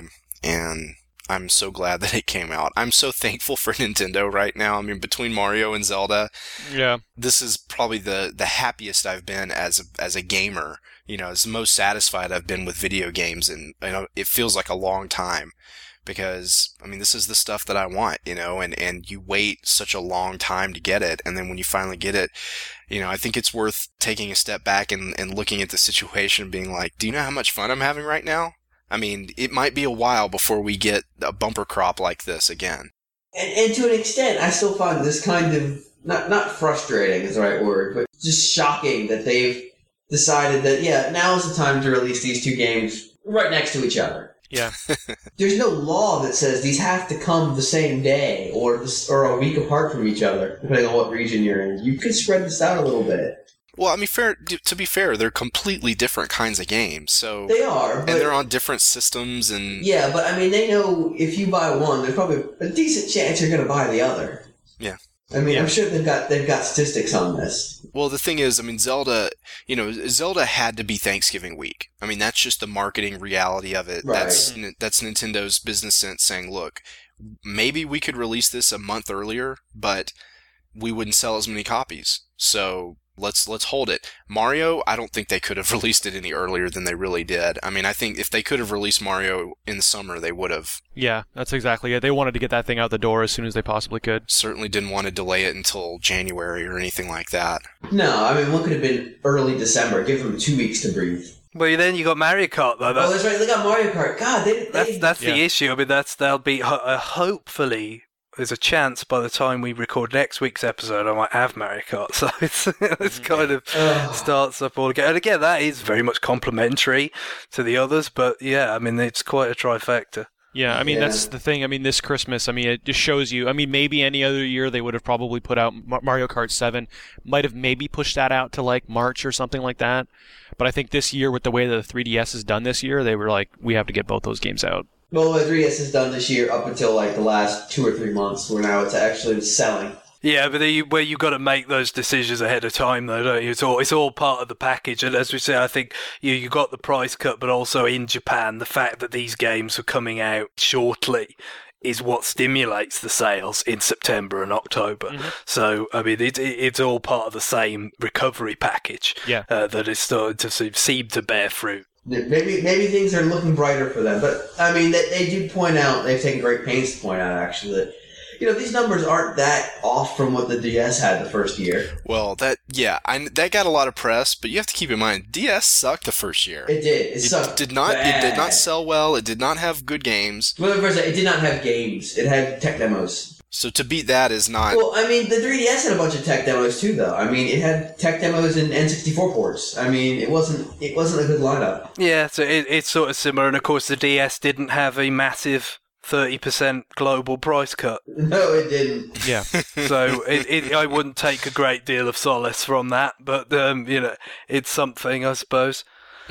and I'm so glad that it came out. I'm so thankful for Nintendo right now. I mean, between Mario and Zelda, Yeah. this is probably the, the happiest I've been as a, as a gamer. You know, it's the most satisfied I've been with video games, and you know, it feels like a long time because, I mean, this is the stuff that I want, you know, and, and you wait such a long time to get it, and then when you finally get it, you know, I think it's worth taking a step back and, and looking at the situation and being like, do you know how much fun I'm having right now? I mean, it might be a while before we get a bumper crop like this again. And, and to an extent, I still find this kind of, not not frustrating is the right word, but just shocking that they've decided that, yeah, now is the time to release these two games right next to each other. Yeah. There's no law that says these have to come the same day or this, or a week apart from each other, depending on what region you're in. You could spread this out a little bit. Well, I mean, fair to be fair, they're completely different kinds of games. So they are, but, and they're on different systems, and yeah. But I mean, they know if you buy one, there's probably a decent chance you're going to buy the other. Yeah. I mean, Yeah. I'm sure they've got they've got statistics on this. Well, the thing is, I mean, Zelda, you know, Zelda had to be Thanksgiving week. I mean, that's just the marketing reality of it. Right. That's that's Nintendo's business sense saying, look, maybe we could release this a month earlier, but we wouldn't sell as many copies. So let's let's hold it. Mario, I don't think they could have released it any earlier than they really did. I mean, I think if they could have released Mario in the summer, they would have. Yeah, that's exactly it. They wanted to get that thing out the door as soon as they possibly could. Certainly didn't want to delay it until January or anything like that. No, I mean, one could have been early December. Give them two weeks to breathe. Well, then you got Mario Kart though. Oh, that's right. They got Mario Kart. God, they. they That's that's the Yeah. issue. I mean, that's they'll be ho- uh, hopefully. There's a chance by the time we record next week's episode, I might have Mario Kart. So it's it's kind of Ugh. starts up all again. And again, that is very much complementary to the others. But yeah, I mean, it's quite a trifecta. Yeah, I mean, Yeah. that's the thing. I mean, this Christmas, I mean, it just shows you. I mean, maybe any other year they would have probably put out Mar- Mario Kart seven. Might have maybe pushed that out to like March or something like that. But I think this year, with the way that the three D S is done this year, they were like, we have to get both those games out. Well, the three D S is done this year up until like the last two or three months, where now it's actually selling. Yeah, but you, where you got to make those decisions ahead of time, though, don't you? It's all it's all part of the package. And as we say, I think you you got the price cut, but also in Japan, the fact that these games are coming out shortly is what stimulates the sales in September and October. Mm-hmm. So, I mean, it, it, it's all part of the same recovery package Yeah. uh, that is starting to se- seem to bear fruit. Maybe maybe things are looking brighter for them, but I mean they, they do point out, they've taken great pains to point out actually that, you know, these numbers aren't that off from what the D S had the first year. Well, that yeah, I, that got a lot of press, but you have to keep in mind, D S sucked the first year. It did. It, It sucked. did not. bad. It did not sell well. It did not have good games. Well, first, it did not have games. It had tech demos. So to beat that is not. Well, I mean, the three D S had a bunch of tech demos too, though. I mean, it had tech demos and N sixty-four ports. I mean, it wasn't it wasn't a good lineup. Yeah, so it, it's sort of similar. And of course, the D S didn't have a massive thirty percent global price cut. No, it didn't. Yeah. So it, it, I wouldn't take a great deal of solace from that, but um, you know, it's something, I suppose.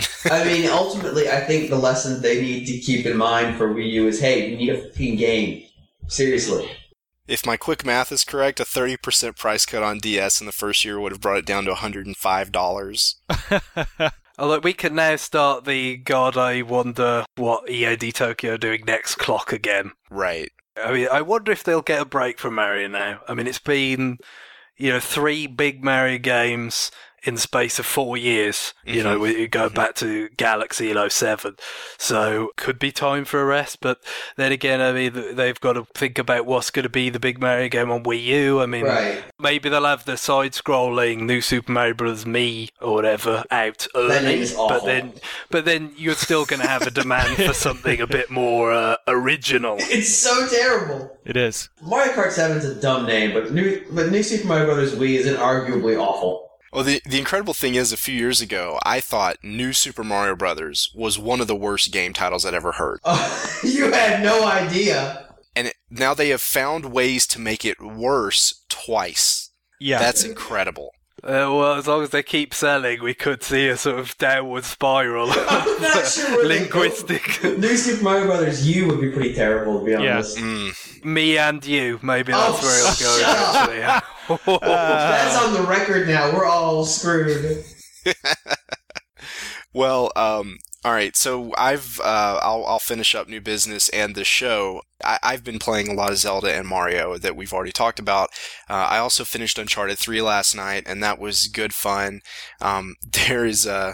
I mean, ultimately, I think the lesson they need to keep in mind for Wii U is, hey, you need a fucking game. Seriously. If my quick math is correct, a thirty percent price cut on D S in the first year would have brought it down to one hundred five dollars. Although we can now start the God, I wonder what E A D Tokyo are doing next clock again. Right. I mean, I wonder if they'll get a break from Mario now. I mean, it's been, you know, three big Mario games in the space of four years. You know, we go back to Galaxy in oh seven. So, could be time for a rest. But then again, I mean, they've got to think about what's going to be the big Mario game on Wii U. I mean, Right. maybe they'll have the side-scrolling New Super Mario Bros. Me or whatever out That name early. is awful. But then, but then you're still going to have a demand for something a bit more uh, original. It's so terrible. It is. Mario Kart seven's a dumb name, but New but New Super Mario Bros. Wii is inarguably awful. Well, the the incredible thing is, a few years ago, I thought New Super Mario Brothers was one of the worst game titles I'd ever heard. Uh, you had no idea. And it, now they have found ways to make it worse twice. Yeah. That's incredible. Uh, well, as long as they keep selling, we could see a sort of downward spiral. I'm not sure where they go. Linguistic. New Super Mario Brothers U would be pretty terrible, to be Yeah. honest. Mm. Me and you, maybe that's Oh, where it'll go shut up. eventually. That's on the record now. We're all screwed. Well, um, all right. So I've uh, I'll I'll finish up new business and the show. I, I've been playing a lot of Zelda and Mario that we've already talked about. Uh, I also finished Uncharted three last night, and that was good fun. Um, there is a,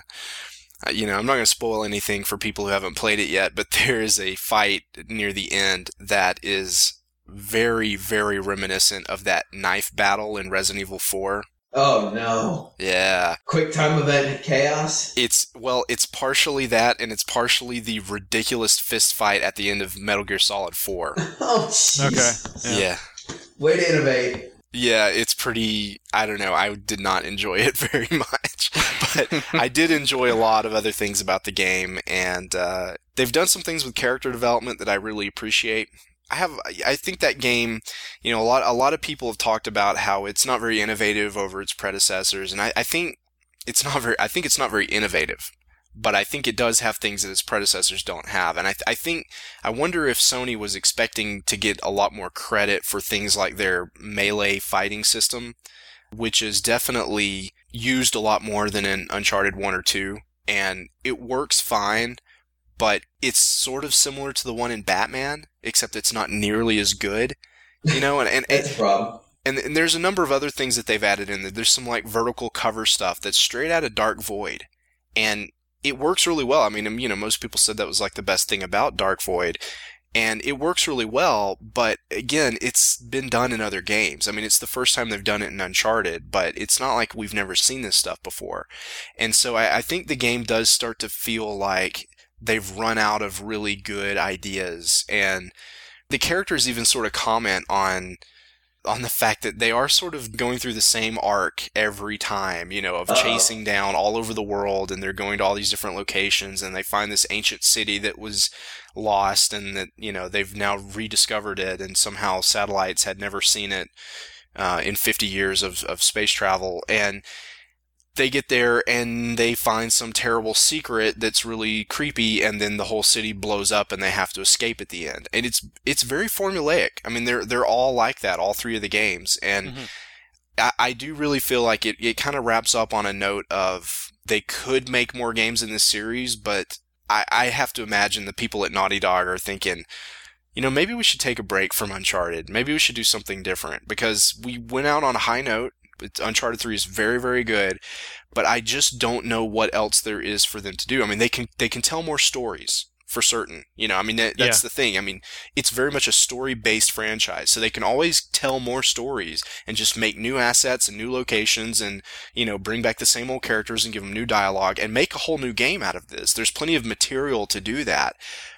you know, I'm not going to spoil anything for people who haven't played it yet, but there is a fight near the end that is very, very reminiscent of that knife battle in Resident Evil four. Oh no. Yeah. Quick time event chaos? It's, well, it's partially that, and it's partially the ridiculous fist fight at the end of Metal Gear Solid four. Oh, jeez. Okay. Yeah. Way to innovate. Yeah, it's pretty, I don't know, I did not enjoy it very much, but I did enjoy a lot of other things about the game, and uh, they've done some things with character development that I really appreciate. I have, I think that game, you know, a lot, a lot of people have talked about how it's not very innovative over its predecessors, and I, I think it's not very, I think it's not very innovative, but I think it does have things that its predecessors don't have, and I, I think, I wonder if Sony was expecting to get a lot more credit for things like their melee fighting system, which is definitely used a lot more than in Uncharted one or two, and it works fine. But it's sort of similar to the one in Batman, except it's not nearly as good, you know. And and That's a problem. and, and there's a number of other things that they've added in there. There's some like vertical cover stuff that's straight out of Dark Void, and it works really well. I mean, you know, most people said that was like the best thing about Dark Void, and it works really well. But again, it's been done in other games. I mean, it's the first time they've done it in Uncharted, but it's not like we've never seen this stuff before. And so I, I think the game does start to feel like they've run out of really good ideas, and the characters even sort of comment on on the fact that they are sort of going through the same arc every time, you know, of Uh-oh. chasing down all over the world, and they're going to all these different locations, and they find this ancient city that was lost, and that, you know, they've now rediscovered it, and somehow satellites had never seen it uh, in fifty years of, of space travel, and they get there and they find some terrible secret that's really creepy, and then the whole city blows up and they have to escape at the end. And it's it's very formulaic. I mean, they're they're all like that, all three of the games. And mm-hmm. I, I do really feel like it, it kind of wraps up on a note of they could make more games in this series, but I, I have to imagine the people at Naughty Dog are thinking, you know, maybe we should take a break from Uncharted. Maybe we should do something different, because we went out on a high note. Uncharted three is very, very good, but I just don't know what else there is for them to do. I mean, they can they can tell more stories, for certain. You know, I mean, that, that's yeah. the thing. I mean, it's very much a story-based franchise, so they can always tell more stories and just make new assets and new locations and, you know, bring back the same old characters and give them new dialogue and make a whole new game out of this. There's plenty of material to do that.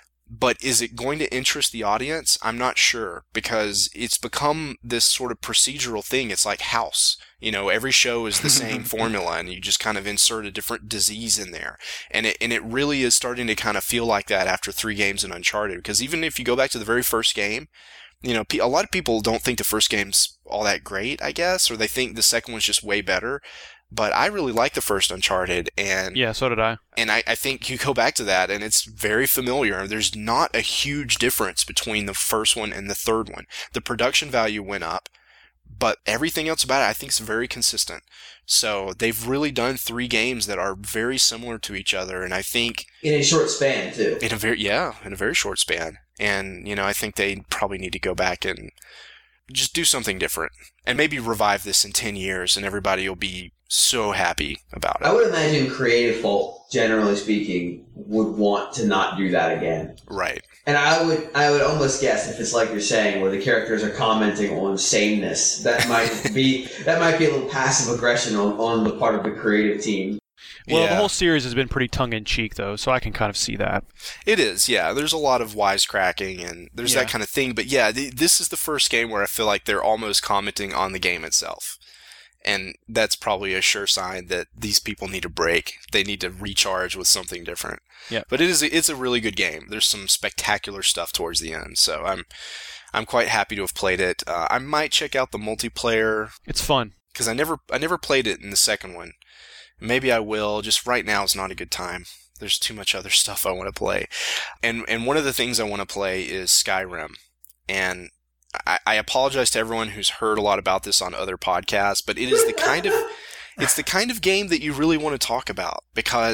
But is it going to interest the audience? I'm not sure, because it's become this sort of procedural thing. It's like House. You know, every show is the same formula, and you just kind of insert a different disease in there. And it and it really is starting to kind of feel like that after three games in Uncharted. Because even if you go back to the very first game, you know, a lot of people don't think the first game's all that great, I guess, or they think the second one's just way better. But I really like the first Uncharted, and yeah, so did I. And I, I think you go back to that, and it's very familiar. There's not a huge difference between the first one and the third one. The production value went up, but everything else about it I think is very consistent. So they've really done three games that are very similar to each other, and I think in a short span too. In a very yeah, in a very short span. And you know, I think they probably need to go back and just do something different, and maybe revive this in ten years, and everybody will be so happy about it. I would imagine creative folk, generally speaking, would want to not do that again. Right. And I would I would almost guess, if it's like you're saying, where the characters are commenting on sameness, that might be that might be a little passive aggression on, on the part of the creative team. Well, yeah. The whole series has been pretty tongue-in-cheek, though, so I can kind of see that. It is, yeah. There's a lot of wisecracking, and there's yeah. that kind of thing. But yeah, th- this is the first game where I feel like they're almost commenting on the game itself. And that's probably a sure sign that these people need a break. They need to recharge with something different. Yeah. But it is a, it's a really good game. There's some spectacular stuff towards the end, so I'm I'm quite happy to have played it. Uh, I might check out the multiplayer. It's fun. Because I never I never played it in the second one. Maybe I will. Just right now is not a good time. There's too much other stuff I want to play. And and one of the things I want to play is Skyrim. And I, I apologize to everyone who's heard a lot about this on other podcasts, but it is the kind of it's the kind of game that you really want to talk about, because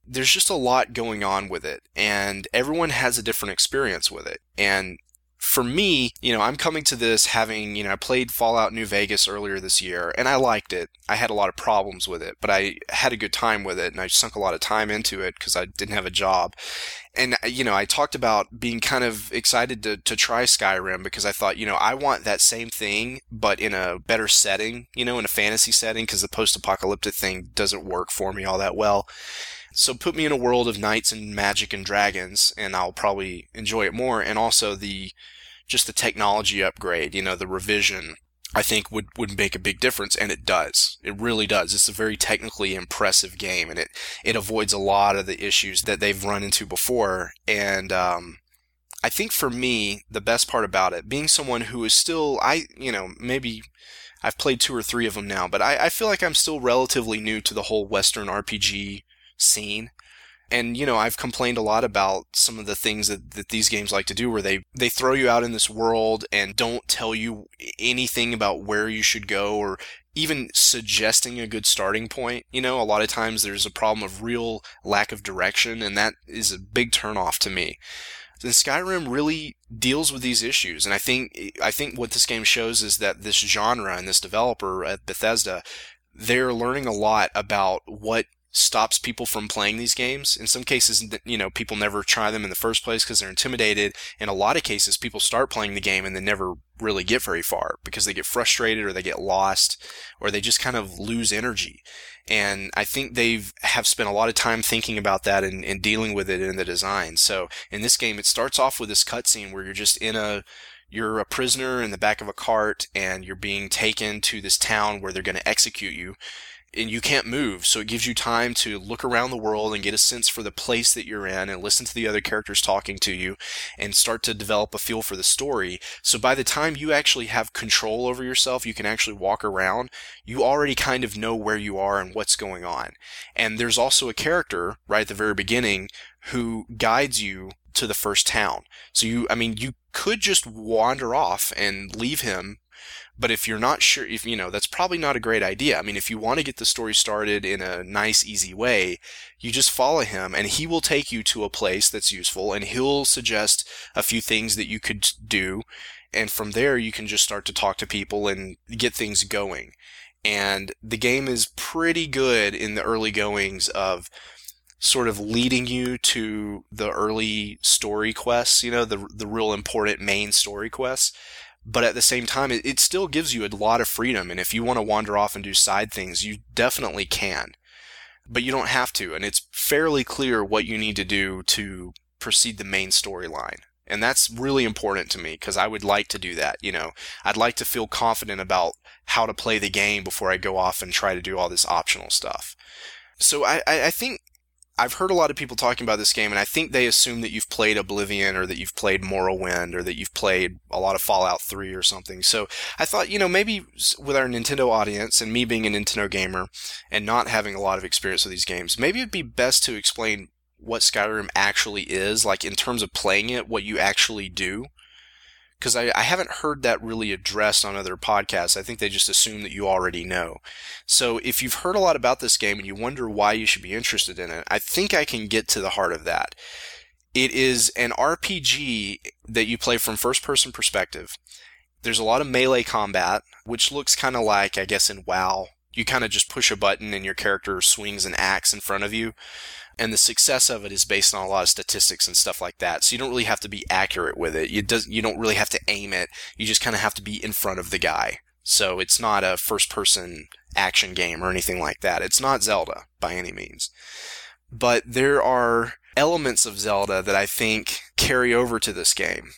there's just a lot going on with it, and everyone has a different experience with it. And for me, you know, I'm coming to this having, you know, I played Fallout New Vegas earlier this year, and I liked it. I had a lot of problems with it, but I had a good time with it, and I sunk a lot of time into it because I didn't have a job. And, you know, I talked about being kind of excited to, to try Skyrim because I thought, you know, I want that same thing, but in a better setting, you know, in a fantasy setting, because the post-apocalyptic thing doesn't work for me all that well. So put me in a world of knights and magic and dragons, and I'll probably enjoy it more. And also the just the technology upgrade, you know, the revision, I think would, would make a big difference, and it does. It really does. It's a very technically impressive game, and it, it avoids a lot of the issues that they've run into before. And um, I think for me, the best part about it, being someone who is still, I you know, maybe I've played two or three of them now, but I, I feel like I'm still relatively new to the whole Western R P G scene. And, you know, I've complained a lot about some of the things that, that these games like to do where they, they throw you out in this world and don't tell you anything about where you should go or even suggesting a good starting point. You know, a lot of times there's a problem of real lack of direction, and that is a big turnoff to me. And Skyrim really deals with these issues, and I think I think what this game shows is that this genre and this developer at Bethesda, they're learning a lot about what stops people from playing these games. In some cases, you know, people never try them in the first place because they're intimidated. In a lot of cases, people start playing the game and they never really get very far because they get frustrated or they get lost or they just kind of lose energy. And I think they've have spent a lot of time thinking about that and, and dealing with it in the design. So in this game, it starts off with this cutscene where you're just in a You're a prisoner in the back of a cart and you're being taken to this town where they're going to execute you. And you can't move, so it gives you time to look around the world and get a sense for the place that you're in and listen to the other characters talking to you and start to develop a feel for the story. So by the time you actually have control over yourself, you can actually walk around, you already kind of know where you are and what's going on. And there's also a character right at the very beginning who guides you to the first town. So you, I mean, you could just wander off and leave him. But if you're not sure, if you know, that's probably not a great idea. I mean, if you want to get the story started in a nice, easy way, you just follow him and he will take you to a place that's useful and he'll suggest a few things that you could do. And from there, you can just start to talk to people and get things going. And the game is pretty good in the early goings of sort of leading you to the early story quests, you know, the the real important main story quests. But at the same time, it, it still gives you a lot of freedom. And if you want to wander off and do side things, you definitely can. But you don't have to. And it's fairly clear what you need to do to proceed the main storyline. And that's really important to me because I would like to do that. You know, I'd like to feel confident about how to play the game before I go off and try to do all this optional stuff. So I, I, I think I've heard a lot of people talking about this game, and I think they assume that you've played Oblivion or that you've played Morrowind or that you've played a lot of Fallout three or something. So I thought, you know, maybe with our Nintendo audience and me being a Nintendo gamer and not having a lot of experience with these games, maybe it'd be best to explain what Skyrim actually is, like in terms of playing it, what you actually do. Because I, I haven't heard that really addressed on other podcasts. I think they just assume that you already know. So if you've heard a lot about this game and you wonder why you should be interested in it, I think I can get to the heart of that. It is an R P G that you play from first-person perspective. There's a lot of melee combat, which looks kind of like, I guess, in WoW. You kind of just push a button and your character swings an axe in front of you. And the success of it is based on a lot of statistics and stuff like that. So you don't really have to be accurate with it. You, does, you don't really have to aim it. You just kind of have to be in front of the guy. So it's not a first-person action game or anything like that. It's not Zelda by any means. But there are elements of Zelda that I think carry over to this game.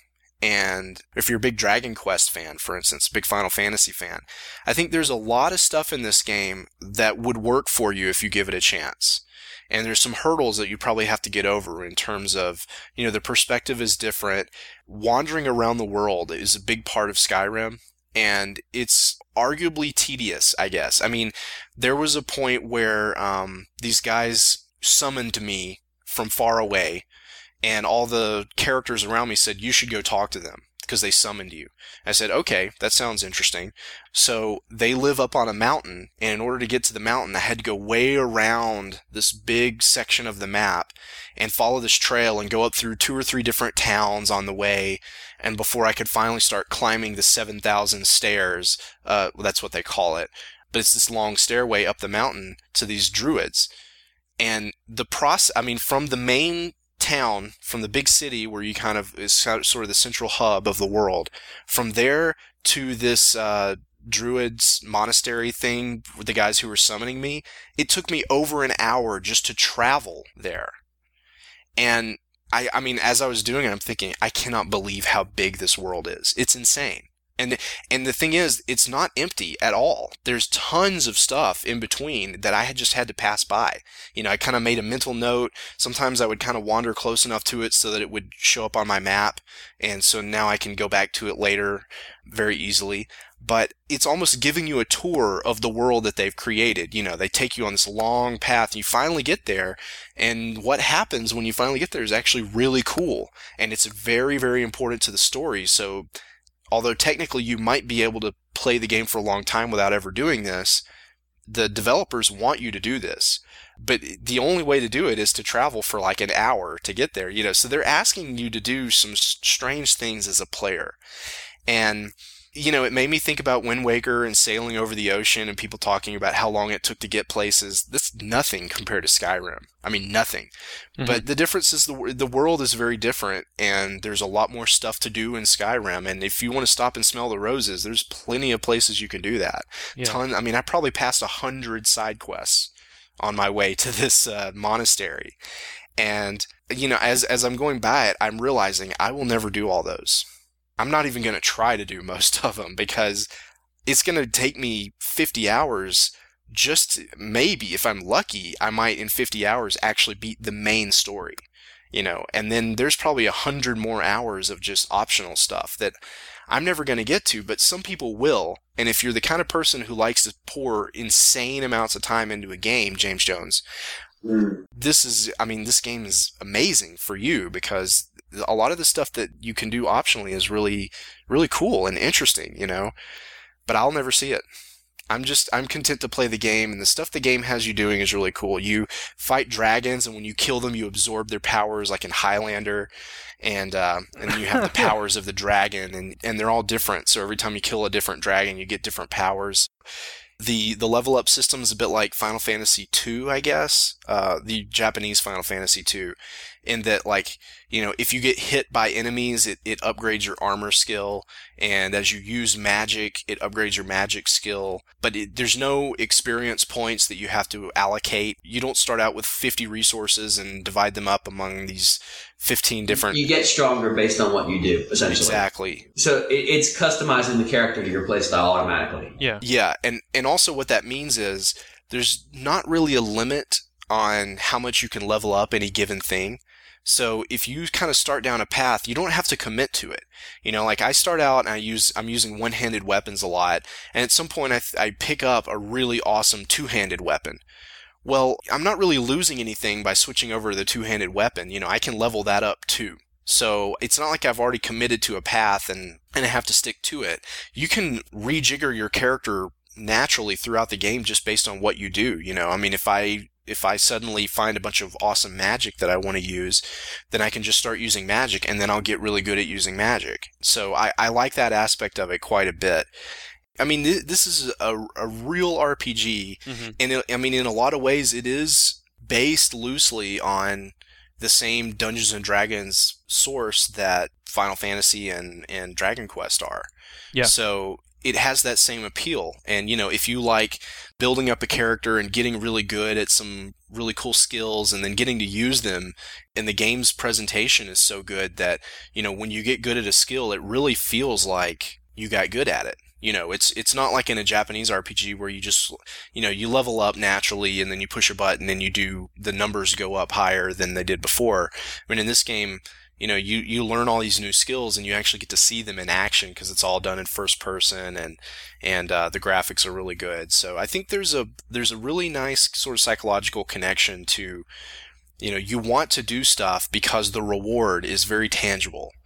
And if you're a big Dragon Quest fan, for instance, big Final Fantasy fan, I think there's a lot of stuff in this game that would work for you if you give it a chance. And there's some hurdles that you probably have to get over in terms of, you know, the perspective is different. Wandering around the world is a big part of Skyrim, and it's arguably tedious, I guess. I mean, there was a point where um, these guys summoned me from far away, and all the characters around me said, you should go talk to them. because they summoned you. I said, okay, that sounds interesting. So they live up on a mountain, and in order to get to the mountain, I had to go way around this big section of the map and follow this trail and go up through two or three different towns on the way, and before I could finally start climbing the seven thousand stairs, uh, that's what they call it, but it's this long stairway up the mountain to these druids. And the process, I mean, from the main town, from the big city where you kind of is sort of the central hub of the world, from there to this uh, druids monastery thing with the guys who were summoning me, it took me over an hour just to travel there. And I, I mean, as I was doing it, I'm thinking, I cannot believe how big this world is. It's insane. And and the thing is, it's not empty at all. There's tons of stuff in between that I had just had to pass by. You know, I kind of made a mental note. Sometimes I would kind of wander close enough to it so that it would show up on my map. And so now I can go back to it later very easily. But it's almost giving you a tour of the world that they've created. You know, they take you on this long path, and you finally get there, and what happens when you finally get there is actually really cool. And it's very, very important to the story. So although technically you might be able to play the game for a long time without ever doing this, the developers want you to do this. But the only way to do it is to travel for like an hour to get there, you know. So they're asking you to do some strange things as a player. And you know, it made me think about Wind Waker and sailing over the ocean and people talking about how long it took to get places. That's nothing compared to Skyrim. I mean, nothing. Mm-hmm. But the difference is the the world is very different, and there's a lot more stuff to do in Skyrim. And if you want to stop and smell the roses, there's plenty of places you can do that. Yeah. Ton. I mean, I probably passed a hundred side quests on my way to this uh, monastery. And, you know, as as I'm going by it, I'm realizing I will never do all those. I'm not even going to try to do most of them because it's going to take me fifty hours. Just maybe if I'm lucky, I might in fifty hours actually beat the main story, you know, and then there's probably a hundred more hours of just optional stuff that I'm never going to get to, but some people will. And if you're the kind of person who likes to pour insane amounts of time into a game, James Jones, mm. this is, I mean, this game is amazing for you because a lot of the stuff that you can do optionally is really, really cool and interesting, you know, but I'll never see it. I'm just, I'm content to play the game, and the stuff the game has you doing is really cool. You fight dragons, and when you kill them, you absorb their powers, like in Highlander, and uh, and you have the powers of the dragon, and, and they're all different. So every time you kill a different dragon, you get different powers. The the level up system is a bit like Final Fantasy two, I guess, uh, the Japanese Final Fantasy two, in that, like, you know, if you get hit by enemies, it, it upgrades your armor skill, and as you use magic, it upgrades your magic skill, but it, there's no experience points that you have to allocate. You don't start out with fifty resources and divide them up among these fifteen different... You get stronger based on what you do, essentially. Exactly. So it, it's customizing the character to your playstyle automatically. Yeah. Yeah, and, and also what that means is there's not really a limit on how much you can level up any given thing. So if you kind of start down a path, you don't have to commit to it. You know, like I start out and I use, I'm using one-handed weapons a lot, and at some point I, I pick up a really awesome two-handed weapon. Well, I'm not really losing anything by switching over to the two-handed weapon. You know, I can level that up too. So it's not like I've already committed to a path and, and I have to stick to it. You can rejigger your character naturally throughout the game just based on what you do. You know, I mean, if I if I suddenly find a bunch of awesome magic that I want to use, then I can just start using magic, and then I'll get really good at using magic. So I, I like that aspect of it quite a bit. I mean, th- this is a, a real R P G, mm-hmm. and it, I mean, in a lot of ways, it is based loosely on the same Dungeons and Dragons source that Final Fantasy and, and Dragon Quest are. Yeah. So it has that same appeal. And, you know, if you like building up a character and getting really good at some really cool skills and then getting to use them, and the game's presentation is so good that, you know, when you get good at a skill, it really feels like you got good at it. You know, it's it's not like in a Japanese R P G where you just, you know, you level up naturally and then you push a button and you do, the numbers go up higher than they did before. I mean, in this game, you know, you, you learn all these new skills and you actually get to see them in action because it's all done in first person, and and uh, the graphics are really good. So I think there's a there's a really nice sort of psychological connection to, you know, you want to do stuff because the reward is very tangible.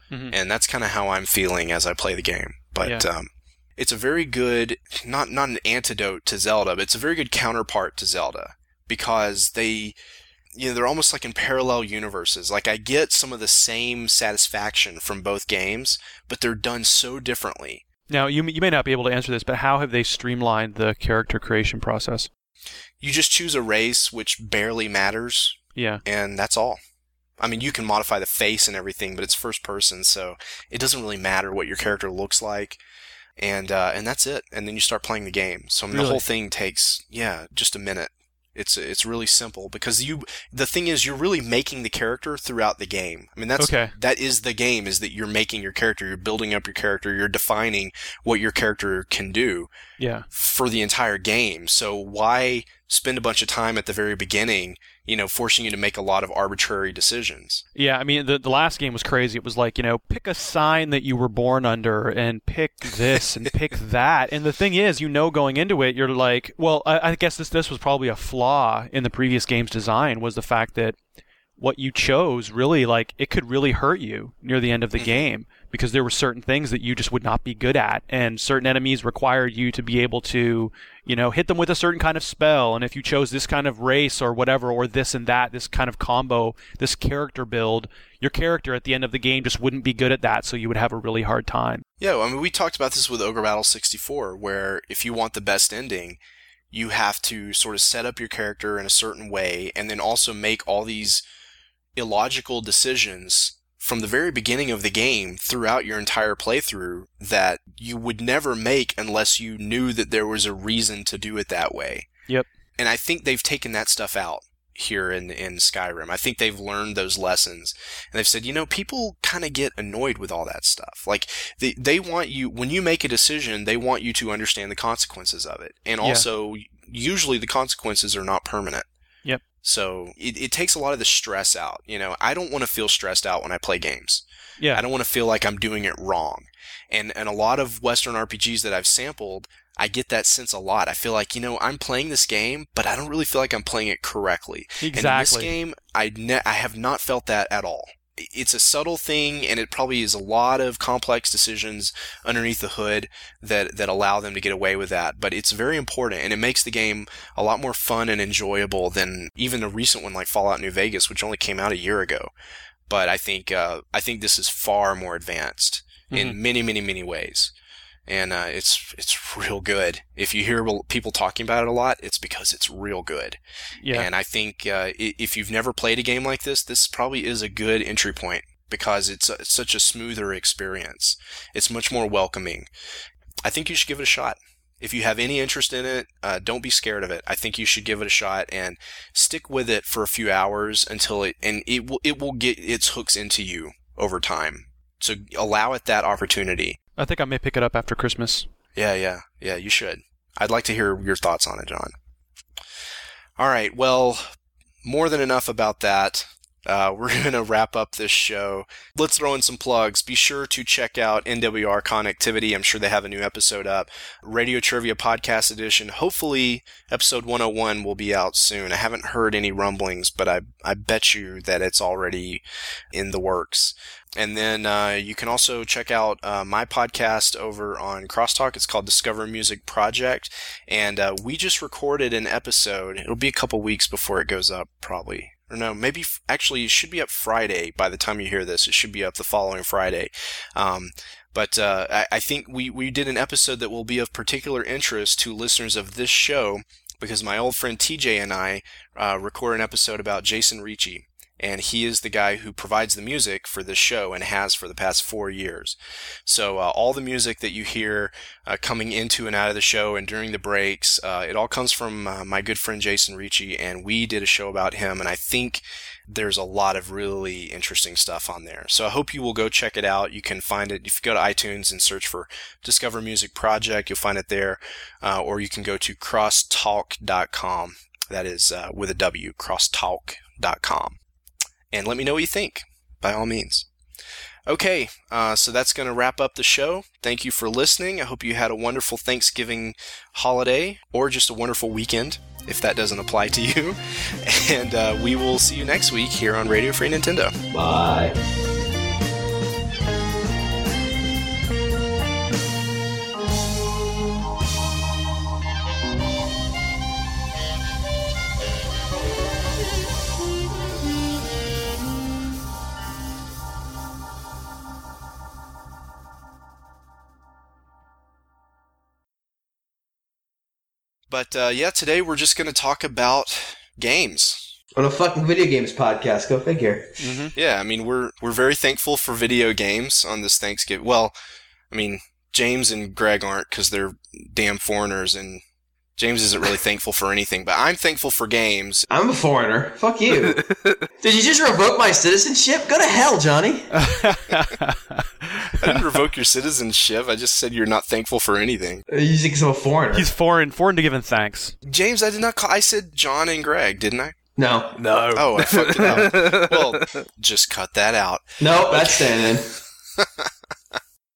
Mhm. And that's kind of how I'm feeling as I play the game. But Yeah. um, it's a very good, not not an antidote to Zelda, but it's a very good counterpart to Zelda, because they, you know, they're almost like in parallel universes. Like, I get some of the same satisfaction from both games, but they're done so differently. Now, you you may not be able to answer this, but how have they streamlined the character creation process? You just choose a race, which barely matters, Yeah. and that's all. I mean, you can modify the face and everything, but it's first person, so it doesn't really matter what your character looks like. And uh, and that's it. And then you start playing the game. So I mean, Really? the whole thing takes, yeah, just a minute. It's it's really simple, because you the thing is, you're really making the character throughout the game. I mean, that's Okay. that is the game, is that you're making your character, you're building up your character, you're defining what your character can do Yeah. for the entire game. So why spend a bunch of time at the very beginning, you know, forcing you to make a lot of arbitrary decisions? Yeah, I mean, the the last game was crazy. It was like, you know, pick a sign that you were born under and pick this and pick that. And the thing is, you know, going into it, you're like, well, I, I guess this this was probably a flaw in the previous game's design, was the fact that what you chose really, like, it could really hurt you near the end of the game, because there were certain things that you just would not be good at, and certain enemies required you to be able to, you know, hit them with a certain kind of spell. And if you chose this kind of race or whatever, or this and that, this kind of combo, this character build, your character at the end of the game just wouldn't be good at that, so you would have a really hard time. Yeah, I mean, we talked about this with Ogre Battle sixty-four, where if you want the best ending, you have to sort of set up your character in a certain way, and then also make all these illogical decisions from the very beginning of the game throughout your entire playthrough that you would never make unless you knew that there was a reason to do it that way. Yep. And I think they've taken that stuff out here in in Skyrim. I think they've learned those lessons, and they've said, you know, people kind of get annoyed with all that stuff. Like, they they want you, when you make a decision, they want you to understand the consequences of it, and Yeah. also usually the consequences are not permanent. Yep. So it, it takes a lot of the stress out. You know, I don't want to feel stressed out when I play games. Yeah. I don't want to feel like I'm doing it wrong. And and a lot of Western R P Gs that I've sampled, I get that sense a lot. I feel like, you know, I'm playing this game, but I don't really feel like I'm playing it correctly. And in this Exactly. game, I, ne- I have not felt that at all. It's a subtle thing, and it probably is a lot of complex decisions underneath the hood that, that allow them to get away with that. But it's very important, and it makes the game a lot more fun and enjoyable than even the recent one like Fallout New Vegas, which only came out a year ago. But I think uh, I think this is far more advanced in many, many, many ways. And uh, it's it's real good. If you hear people talking about it a lot, it's because it's real good. Yeah. And I think uh, i- if you've never played a game like this, this probably is a good entry point, because it's, a, it's such a smoother experience. It's much more welcoming. I think you should give it a shot. If you have any interest in it, uh, don't be scared of it. I think you should give it a shot and stick with it for a few hours until it, and it will it will get its hooks into you over time. So allow it that opportunity. I think I may pick it up after Christmas. Yeah, yeah, yeah, you should. I'd like to hear your thoughts on it, John. All right, well, more than enough about that. Uh, we're going to wrap up this show. Let's throw in some plugs. Be sure to check out N W R Connectivity. I'm sure they have a new episode up. Radio Trivia Podcast Edition. Hopefully, episode one oh one will be out soon. I haven't heard any rumblings, but I, I bet you that it's already in the works. And then uh, you can also check out uh, my podcast over on Crosstalk. It's called Discover Music Project. And uh, we just recorded an episode. It'll be a couple weeks before it goes up, probably. Or no, maybe f- actually it should be up Friday by the time you hear this. It should be up the following Friday. Um, but uh, I, I think we, we did an episode that will be of particular interest to listeners of this show, because my old friend T J and I uh, record an episode about Jason Ricci. And he is the guy who provides the music for this show and has for the past four years. So uh, all the music that you hear uh, coming into and out of the show and during the breaks, uh, it all comes from uh, my good friend Jason Ricci, and we did a show about him, and I think there's a lot of really interesting stuff on there. So I hope you will go check it out. You can find it if you go to iTunes and search for Discover Music Project, you'll find it there, uh, or you can go to crosstalk dot com. That is uh, with a W, crosstalk dot com. And let me know what you think, by all means. Okay, uh, so that's going to wrap up the show. Thank you for listening. I hope you had a wonderful Thanksgiving holiday, or just a wonderful weekend, if that doesn't apply to you. And uh, we will see you next week here on Radio Free Nintendo. Bye. But uh, yeah, today we're just going to talk about games. On a fucking video games podcast, go figure. Mm-hmm. Yeah, I mean, we're we're very thankful for video games on this Thanksgiving. Well, I mean, James and Greg aren't because they're damn foreigners, and James isn't really thankful for anything, but I'm thankful for games. I'm a foreigner. Fuck you. Did you just revoke my citizenship? Go to hell, Johnny. I didn't revoke your citizenship. I just said you're not thankful for anything. You think I'm a foreigner? He's foreign, foreign to giving thanks. James, I did not call. I said John and Greg, didn't I? No. No. Oh, I fucked it up. Well, just cut that out. Nope, that's staying in.